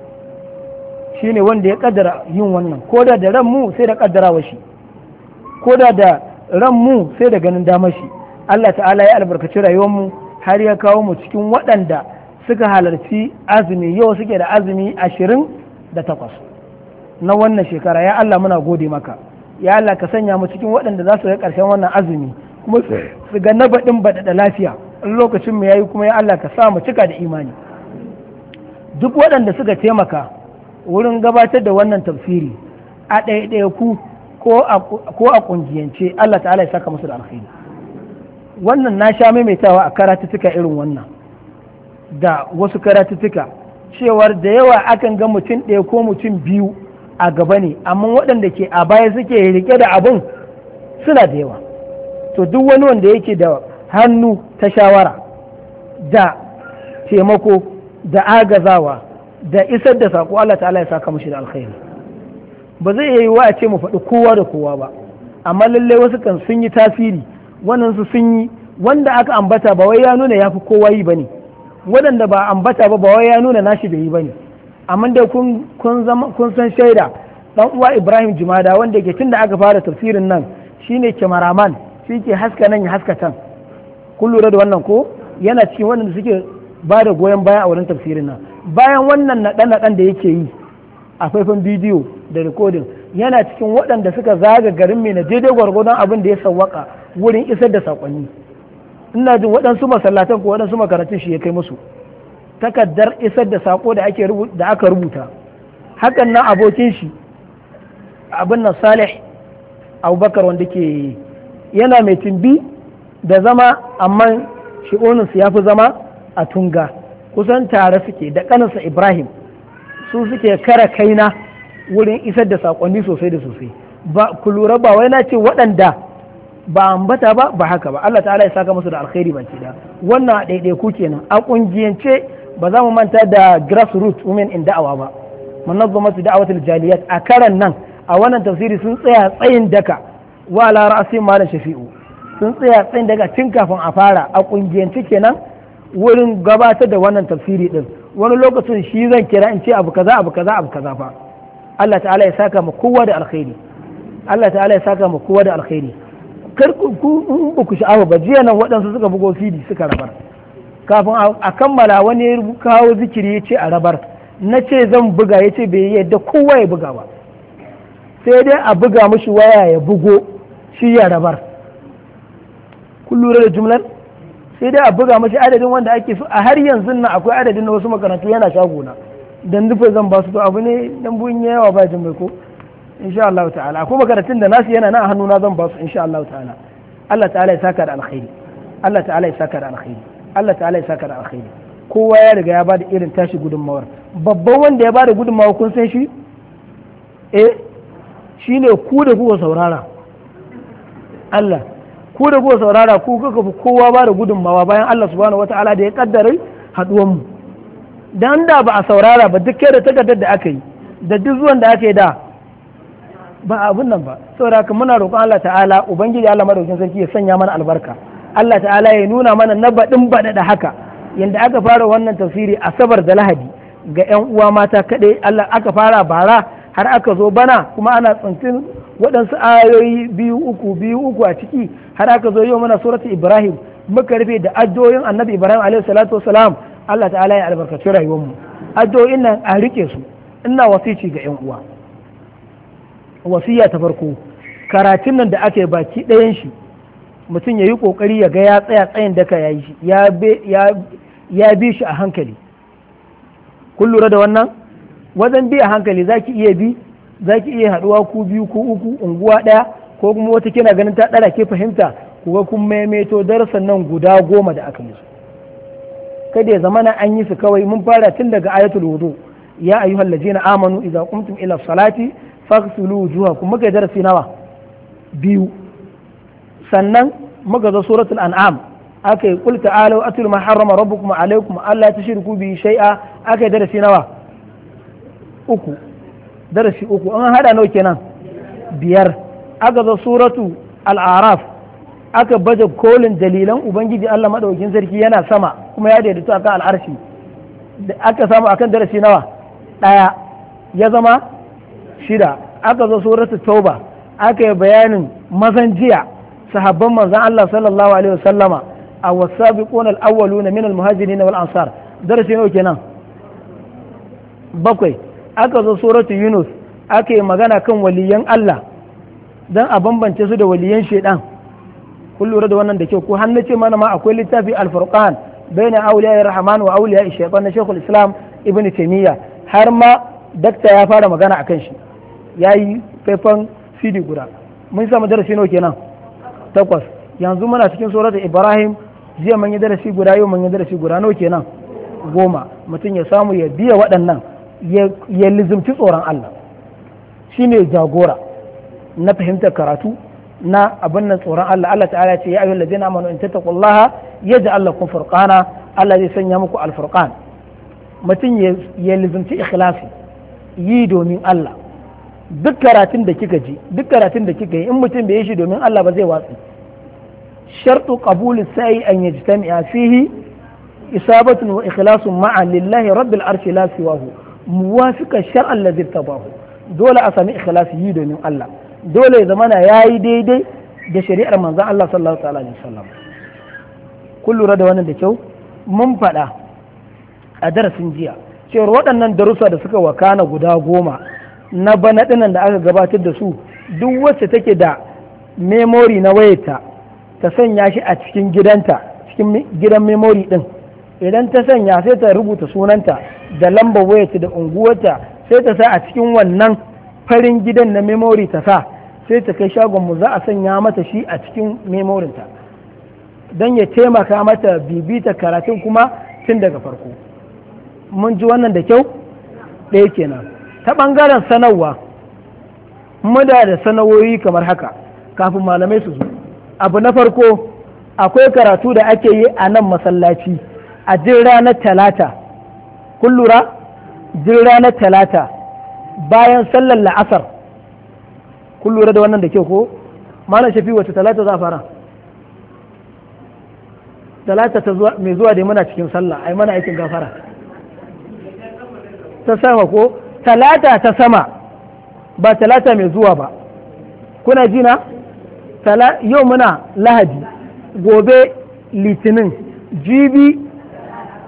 shine wanda ya kaddara yin wannan, ko da ran mu sai da kaddarawa shi, ko da ran mu sai da ganin damar shi. Allah ta'ala ya albarkaci rayuwar mu har ya kawo mu cikin waɗanda suka halarci azumi, yau suke da azumi 28 na wannan shekara. Ya Allah muna gode maka, ya Allah ka sanya mu cikin waɗanda za su ga ƙarshen wannan azumi kuma su ga na baɗin baɗaɗa lafiya in lokacin mu yayi, kuma ya Allah ka sa mu cika da imani. Duk waɗanda suka taimaka wurin gabatar da wannan tafsiri a ɗaiɗaiku ko a ƙungiyance, Allah ta'ala ya saka musu da alkhairi. Wannan na sha maimaitawa a karatuttuka irin wannan da wasu karatuttuka, cewar da yawa akan ga mutum ɗaya ko mutum biyu a gaba ne, amma waɗanda ke a baya suke rike da abin suna da yawa. To duk wani wanda yake da hannu ta shawara da taimako da agazawa da isar da saƙo, Allah ta'ala ya saka mushi da alkhairi. Ba zai yi wa a ce mu faɗi kowa da kowa ba, amma lallai wasu kan sun yi tasiri, wannan su sun yi, wanda aka ambata ba wai ya nuna ya fi kowa yi ba ne, waɗanda ba ambata ba wai ya nuna nashi bai yi ba ne. Amma dai kun san shaida ɗan uwa Ibrahim Jumada wanda ke tun da aka fara tafsirin nan shine kyamaraman, shi ke haska nan ya haska can. Kun lura da wannan ko, yana cikin waɗanda suke ba da goyon baya a wurin tafsirin nan. Bayan wannan naɗe-naɗen da yake yi a faifan bidiyo da rikodin, yana cikin waɗanda suka zaga garin mai na daidai gwargwadon abin da ya sawwaka wurin isar da saƙonni. Ina jin waɗansu masallatan ko waɗansu makarantun shi ya kai musu takardar isar da saƙo da aka rubuta. Hakan nan abokin shi abin nan Salih Abubakar wanda ke yana mai timbi da zama, amma shi'oninsu ya fi zama a Tunga, kusan tare suke da ƙaninsa Ibrahim, su suke kara kaina wurin isar da saƙonni sosai da sosai. Ba ku lura, ba wai na ce waɗanda ba ambata ba haka ba, Allah ta'ala ya saka musu da alkhairi baki da. Wannan a ɗaiɗaiku kenan. A ƙungiyance ba za mu manta da grassroots women in da'awa ba, munazzamatu da'awatul jaliyat, a karan nan a wannan tafsiri sun tsaya tsayin daka, wa ala ra'sin malam Shafi'u sun tsaya tsayin daka tun kafin a fara, a ƙungiyance kenan wurin gabatar da wannan tafsiri din. Wani lokacin shi zan kira in ce abu kaza fa. Allah ta'ala ya saka mu kowa da alkhairi, Allah ta'ala ya saka mu kowa da alkhairi. Kar ku sha'awa ba, jiya nan waɗansu suka bugo fidi suka rabar kafin a kammala wani ya kawo zikiri ya ce a rabar, na ce zan buga ya ce bai yadda kowa ya buga ba, sai dai a buga mashi waya ya bugo shi ya rabar. Kun lura da jumlar? Sai dai a buga mashi adadin wanda ake so. A har yanzu nan akwai adadin na wasu makarantu yana shagona dan dufa zan ba su, to abu ne dan buyin yawa ba jin mai ko insha Allah ta'ala. Akwai makarantun da nasu yana nan a hannuna zan ba su insha Allah ta'ala. Allah ta'ala ya saka da alkhairi, Allah ta'ala ya saka da alkhairi, Allah ta'ala ya saka da alkhairi. Kowa ya riga ya bada irin tashi gudunmawar. Babban wanda ya bada gudunmawa kun san shi? Shine ku da kuka saurara. Allah, ku da kuka saurara, ku kuka fi kowa bada gudunmawa bayan Allah subhanahu wata'ala da ya kaddara haduwan mu. Dan da ba a saurara ba, duk da takardar da aka yi da duk zuwan da aka yi da ba abun nan ba. Saboda haka muna roƙon Allah ta'ala, ubangiji Allah madaukakin sarki ya sanya mana albarka. Allah ta'ala ya nuna mana na baɗin baɗa da haka, yanda aka fara wannan tafsiri Asabar da Lahadi ga 'yan uwa mata kaɗai. Allah aka fara bara har aka zo bana, kuma ana tsintin waɗansu ayoyi biyu uku a ciki, har aka zo yau mana suratu Ibrahim muka rufe da addu'o'in Annabi Ibrahim alaihi salatu wasalam. Allah ta'ala ya albarkaci rayuwarmu. Addu'o'in nan a rike su, ina wasici ga 'yan uwa. Wasiya ta farko, karatun nan da aka yi baki ɗayan shi mutum ya yi ƙoƙari ya ga ya tsaya tsayin daka ya yi shi, ya bi shi a hankali. Kun lura da wannan? Wajen bi a hankali za ki iya haɗuwa ku biyu ku uku unguwa ɗaya, ko kuma wata kina ganin ta ɗara ke fahimta, ku ga kun maimaito darasan nan guda 10 da aka yi su. Kada ya zama na an yi su kawai. Mun fara tun daga ayatul wudu, ya ayyuhal ladzina amanu idza qumtum ila salati faghsilu wujuhakum, muka darasi nawa 2. sannan muka zo suratul an'am aka yi qul ta'alu atul ma harrama rabbukum alaykum alla tushriku bi shay'a, aka yi darasi nawa 3. darasi 3 an hada nawa kenan 5. aka zo suratu al-a'raf aka baje kolin dalilan ubangiji Allah madaukakin sarki yana sama kuma ya daidaito akan al'arshi, aka samu akan darasi nawa 1 ya zama 6. aka zo suratul tauba aka yi bayanin mazan jiya sahabban manzon Allah sallallahu alaihi wasallama a wasabiquna al-awwaluna min al-muhajirin wal ansar, darasi nawa kenan 7. aka zo suratul yunus aka yi magana kan waliyan Allah dan a bambance su da waliyan shedan. kun lura da wannan da kyau ko har nace mana ma akwai littafi al-furqan baina awliya ar-rahman wa awliya ash-shaytan na Sheikhul Islam Ibn Taymiyyah, har ma dakta ya fara magana akan shi, yayi faifan CD guda. mun samu darasi nawa kenan 8. yanzu muna cikin suratul Ibrahim, jiya mun yi darasi guda, yau mun yi darasi guda, nawa kenan 10. mutum ya samu ya biya waɗannan, ya lizumci tsoron Allah, shine jagora na fahimtar karatu na abin nan tsoron Allah. Allah ta'ala ce ya ayyuhal ladina amanu in tattaqullaha yaj'al lakum furqana, Allah zai sanya muku al-furqan. mutum ya lizumci ikhlasi, yi domin Allah. duk karatun da kika ji, duk karatun da kika yi, in mutum bai yi shi domin Allah ba zai watsi. shartu qabul sa'i an yajtami'a fihi isabatun wa ikhlasun ma'a lillahi rabbil arshi la siwahu muwafiqa shar'a alladhi tabahu. dole a sami ikhlasi, yi domin Allah. dole ya zamana yayi daidai da shari'ar manzon Allah sallallahu alaihi wasallam. kun lura da wannan da kyau. mun faɗa a darasin jiya cewar waɗannan darussa da suka wakana guda 10 na bana ɗinan da aka gabatar da su, duk wacce take da memory na wayarta ta sanya shi a cikin gidanta, cikin gidan memory ɗin. idan ta sanya sai ta rubuta sunanta da lambar wayarta da unguwarta, sai ta sa a cikin wannan farin gidan na memory ta sa, sai ta kai shagon mu za a sanya mata shi a cikin memorinta don ya taimaka mata bibita karatun kuma tun daga farko. mun ji wannan da kyau ɗaya kenan. ta ɓangaren sanarwa, muna da sanarwoyi kamar haka kafin malamai su zo. abu na farko, akwai karatu da ake yi a nan masallaci a jin ranar talata. kun lura? jin ranar talata bayan sallar la'asar. kun lura da wannan da kyau ko? malam shafi wata talata za a fara? talata ta zuwa mai zuwa da muna cikin sallah, ai mana aikin gafara ta sama ko? talata ta sama, ba talata mai zuwa ba. kuna jina? yau muna lahadi, gobe litinin, jibi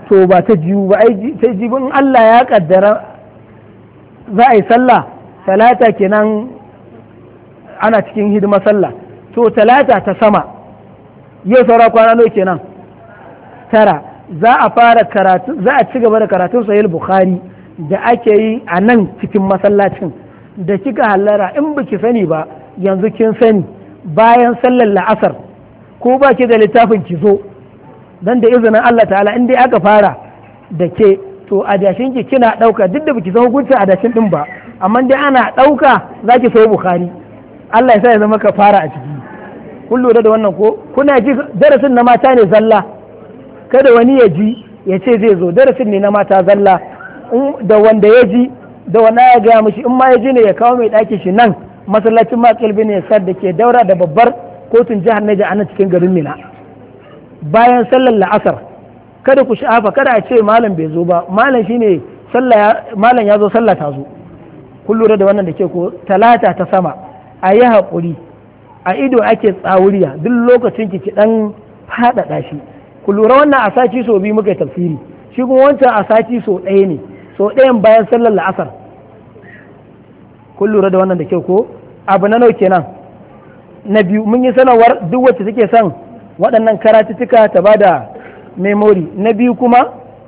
to ba ta jiyu ba ai ta jiyu in Allah ya kaddara za a yi sallah talata kenan ana cikin hidima sallah to talata ta sama yau saura kwana nawa kenan tara za a fara karatu za a ci gaba da karatun sahih bukhari da ake yi a nan cikin masallacin da kika hallara in baki sani ba yanzu kin sani bayan sallar la'asar ko ba ki da littafin ki zo dan da izinin Allah ta'ala in dai aka fara da ke to adashin ki kina dauka duk da baki san hukuncin adashin din ba amma dai ana dauka zaki so bukhari Allah ya sa ya zama ka fara a ciki kun lura da wannan ko kuna ji darasin na mata ne zalla kada wani ya ji ya ce zai zo darasin ne na mata zalla da wanda ya ji da wani ya gaya mishi in ma ya ji ne ya kawo mai ɗaki shi nan masallacin makil bin yasar da ke daura da babbar kotun jihar Niger a nan cikin garin Mina bayan sallar la'asar kada ku sha'afa kada a ce malam bai zo ba malam shine malam ya zo sallah ta zo kun lura da wannan da ke ko talata ta sama a yi haƙuri a ido ake tsawuriya duk lokacin ki dan faɗaɗa shi ku lura wannan a sati so biyu muka tafsiri shi kuma wancan a sati so ɗaya ne so ɗayan bayan sallar la'asar kun lura da wannan da kyau ko abu na nau kenan na biyu mun yi sanarwar duk wacce take son waɗannan karatuttuka ta ba da memory na biyu kuma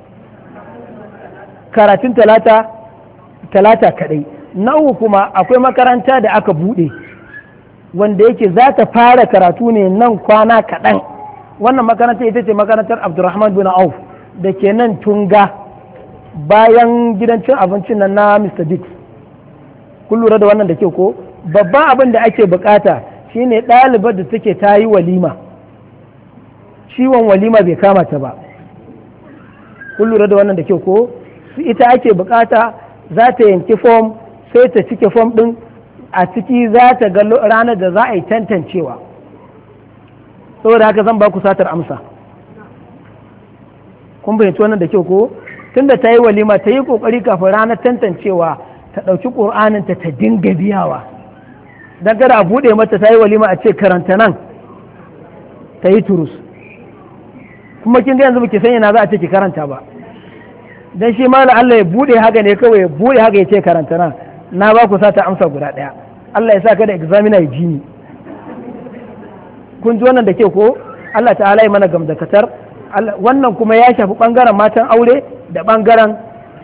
karatun talata kaɗai na uku kuma akwai makaranta da aka buɗe wanda yake za ta fara karatu ne nan kwana kaɗan wannan makaranta ita ce makarantar Abdulrahman bin Auf da ke nan Tunga bayan gidan cin abincin nan na Mr. Biggs kun lura da wannan da ke ko babban abin da ake bukata shine ɗalibar da take ta yi walima ciwon walima bai kama ta ba kun lura da wannan da ke ko ita ake bukata za ta yanki fom sai ta cike fom ɗin a ciki za ta ga ranar da za a yi tantancewa saboda haka zan ba ku satar amsa kun bayyanci wannan da kyau ko tunda ta yi walima ta yi kokari kafin ranar tantancewa ta ɗauki ƙur'anin ta dinga biyawa don kada a buɗe mata ta yi walima a ce karanta nan ta yi turus kuma kin ga yanzu muke sanya na za a ce ki karanta ba dan shi ma Allah ya buɗe haka ne kawai ya buɗe haka ya ce karanta nan na ba ku sata amsa guda ɗaya Allah ya sa ka da examiner ya ji ni kun ji wannan da ke ko Allah ta'ala ya mana gamdakatar wannan kuma ya shafi bangaren matan aure da bangaren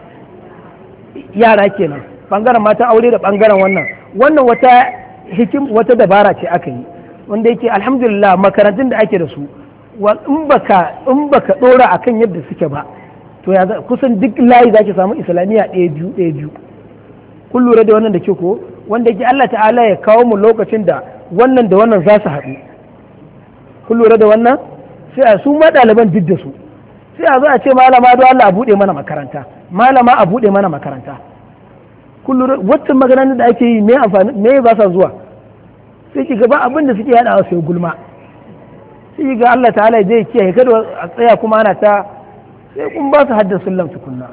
yara kenan bangaren matan aure da bangaren wannan wata dabara ce aka yi wanda yake alhamdulillah makarantun da ake da su in baka dora akan yadda suke ba to ya kusan duk layi zaki samu islamiyya ɗaya biyu kun lura da wannan da ke ko wanda yake Allah ta'ala ya kawo mu lokacin da wannan da wannan za su haɗu kun lura da wannan sai a su ma ɗaliban duk da su sai a zo a ce malama don Allah a buɗe mana makaranta malama a buɗe mana makaranta kun lura wacce makarantar da ake yi me amfani me ba sa zuwa sai ki gaba abin da suke yadawa sai gulma sai ga Allah ta'ala zai kiyaye kada a tsaya kuma ana ta sai kun ba su haddasa sullam tukunna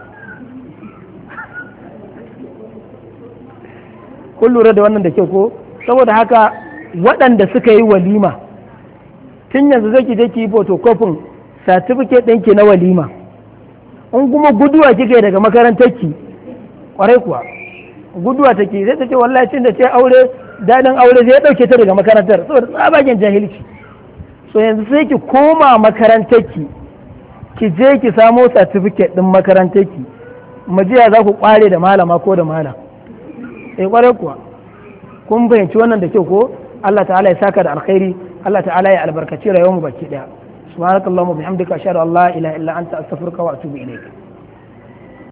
kun lura da wannan da kyau ko saboda haka waɗanda suka yi walima tun yanzu zai je ki yi photocopy certificate ɗinki na walima in kuma guduwa kike daga makarantar ki kwarai kuwa guduwa take zai ta ce wallahi cin da ce aure daɗin aure zai ɗauke ta daga makarantar saboda tsabagen jahilci so yanzu sai ki koma makarantar ki je ki samo certificate ɗin makarantar ki majiya za ku kware da malama ko da malam kwarai kuwa kun fahimci wannan da kyau ko Allah ta'ala ya saka da alkhairi Allah ta'ala ya albarkaci rayuwar mu baki daya subhanakallahumma bihamdika ashhadu an la ilaha illa anta astaghfiruka wa atubu ilayk